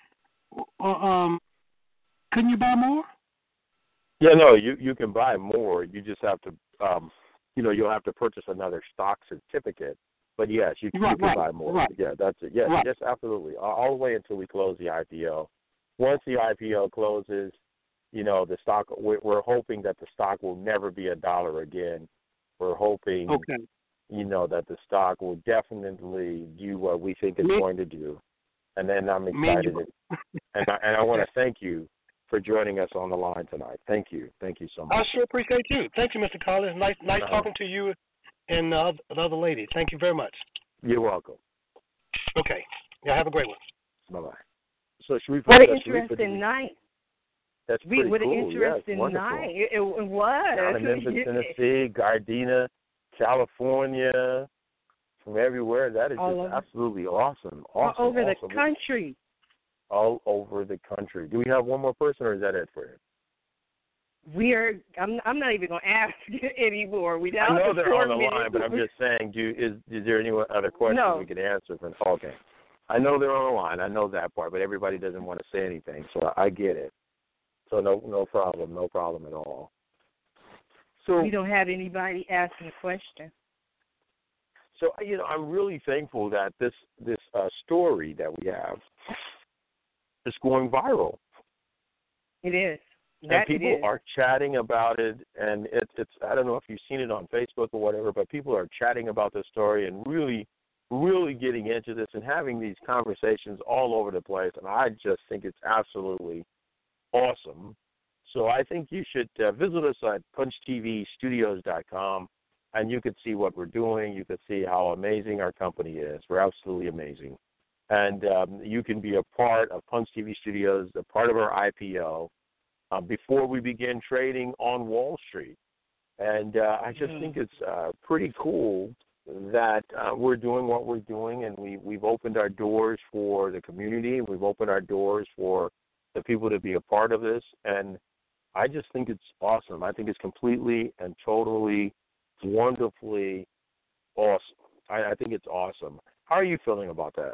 Or um, couldn't you buy more? Yeah, no, you you can buy more. You just have to, um, you know, you'll have to purchase another stock certificate. But yes, you, Right, you can right, buy more. right. Yeah, that's it. Yes, Right. yes, absolutely. All, all the way until we close the I P O. Once the I P O closes, you know, the stock. We're, we're hoping that the stock will never be a dollar again. We're hoping, Okay. you know, that the stock will definitely do what we think it's Me- going to do. And then I'm Me and excited, you- and I, and I want to thank you for joining us on the line tonight. Thank you, thank you so much. I sure appreciate you. Thank you, Mister Collins. Nice, nice Uh-huh. talking to you and uh, the other lady. Thank you very much. You're welcome. Okay. Yeah, have a great one. Bye bye. So Sharifa, What an that's Sharifa interesting Dee. night. That's We, pretty what cool. an interesting yes, wonderful. night. It, it was. Down in Memphis, Tennessee, Gardena, California, from everywhere. That is All just over. absolutely awesome. All Awesome. over awesome. the country. All over the country. Do we have one more person, or is that it for you? We are. I'm. I'm not even going to ask anymore. We I down know to they're four on the minutes. line, but I'm just saying. Do is is there any other questions No. we could answer? From, okay. I know they're on the line. I know that part, but everybody doesn't want to say anything, so I get it. So no, no problem. No problem at all. So We don't have anybody asking a question. So you know, I'm really thankful that this this uh, story that we have is going viral, It is. and That people it is. are chatting about it. And it's it's I don't know if you've seen it on Facebook or whatever, but people are chatting about the story and really, really getting into this and having these conversations all over the place. And I just think it's absolutely awesome. So I think you should uh, visit us at punch t v studios dot com. And you could see what we're doing. You could see how amazing our company is. We're absolutely amazing. And um, you can be a part of Punch T V Studios, a part of our I P O, uh, before we begin trading on Wall Street. And uh, I just mm. think it's uh, pretty cool that uh, we're doing what we're doing, and we, we've opened our doors for the community. We've opened our doors for the people to be a part of this. And I just think it's awesome. I think it's completely and totally wonderfully awesome. I, I think it's awesome. How are you feeling about that?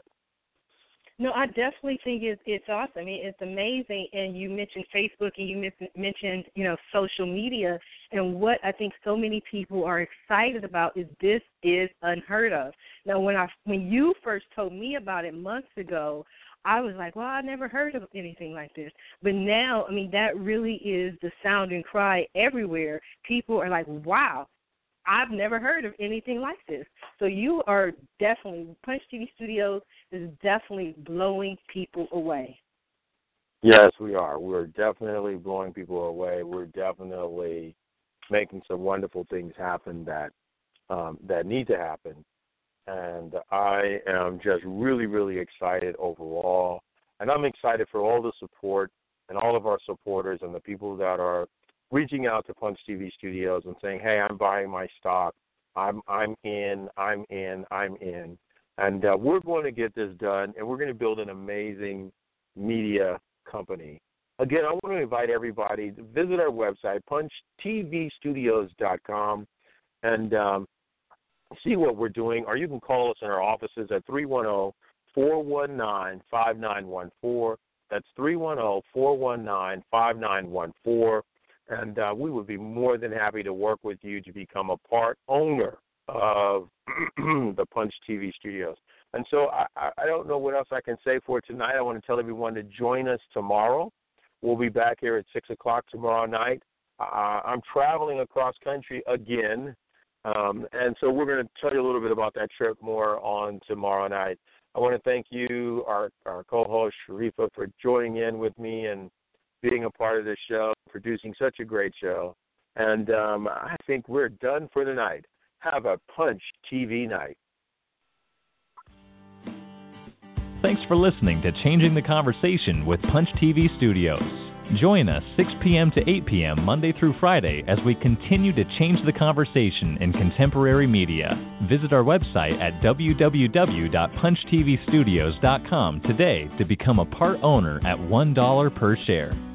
No, I definitely think it's it's awesome. I mean, it's amazing. And you mentioned Facebook, and you mentioned you know social media, and what I think so many people are excited about is this is unheard of. Now, when I when you first told me about it months ago, I was like, well, I never heard of anything like this. But now, I mean, that really is the sound and cry everywhere. People are like, wow. I've never heard of anything like this. So you are definitely, Punch T V Studios is definitely blowing people away. Yes, we are. We're definitely blowing people away. We're definitely making some wonderful things happen that um, that need to happen. And I am just really, really excited overall. And I'm excited for all the support and all of our supporters and the people that are reaching out to Punch T V Studios and saying, hey, I'm buying my stock. I'm I'm in, I'm in, I'm in. And uh, we're going to get this done, and we're going to build an amazing media company. Again, I want to invite everybody to visit our website, punch t v studios dot com, and um, see what we're doing. Or you can call us in our offices at three one zero, four one nine, five nine one four. That's three one zero, four one nine, five nine one four. And uh, we would be more than happy to work with you to become a part owner of the Punch T V Studios. And so I, I don't know what else I can say for tonight. I want to tell everyone to join us tomorrow. We'll be back here at six o'clock tomorrow night. Uh, I'm traveling across country again, um, and so we're going to tell you a little bit about that trip more on tomorrow night. I want to thank you, our, our co-host, Sharifa, for joining in with me and being a part of this show, producing such a great show. And um, I think we're done for the night. Have a Punch T V night. Thanks for listening to Changing the Conversation with Punch T V Studios. Join us six p.m. to eight p.m. Monday through Friday as we continue to change the conversation in contemporary media. Visit our website at w w w dot punch t v studios dot com today to become a part owner at one dollar per share.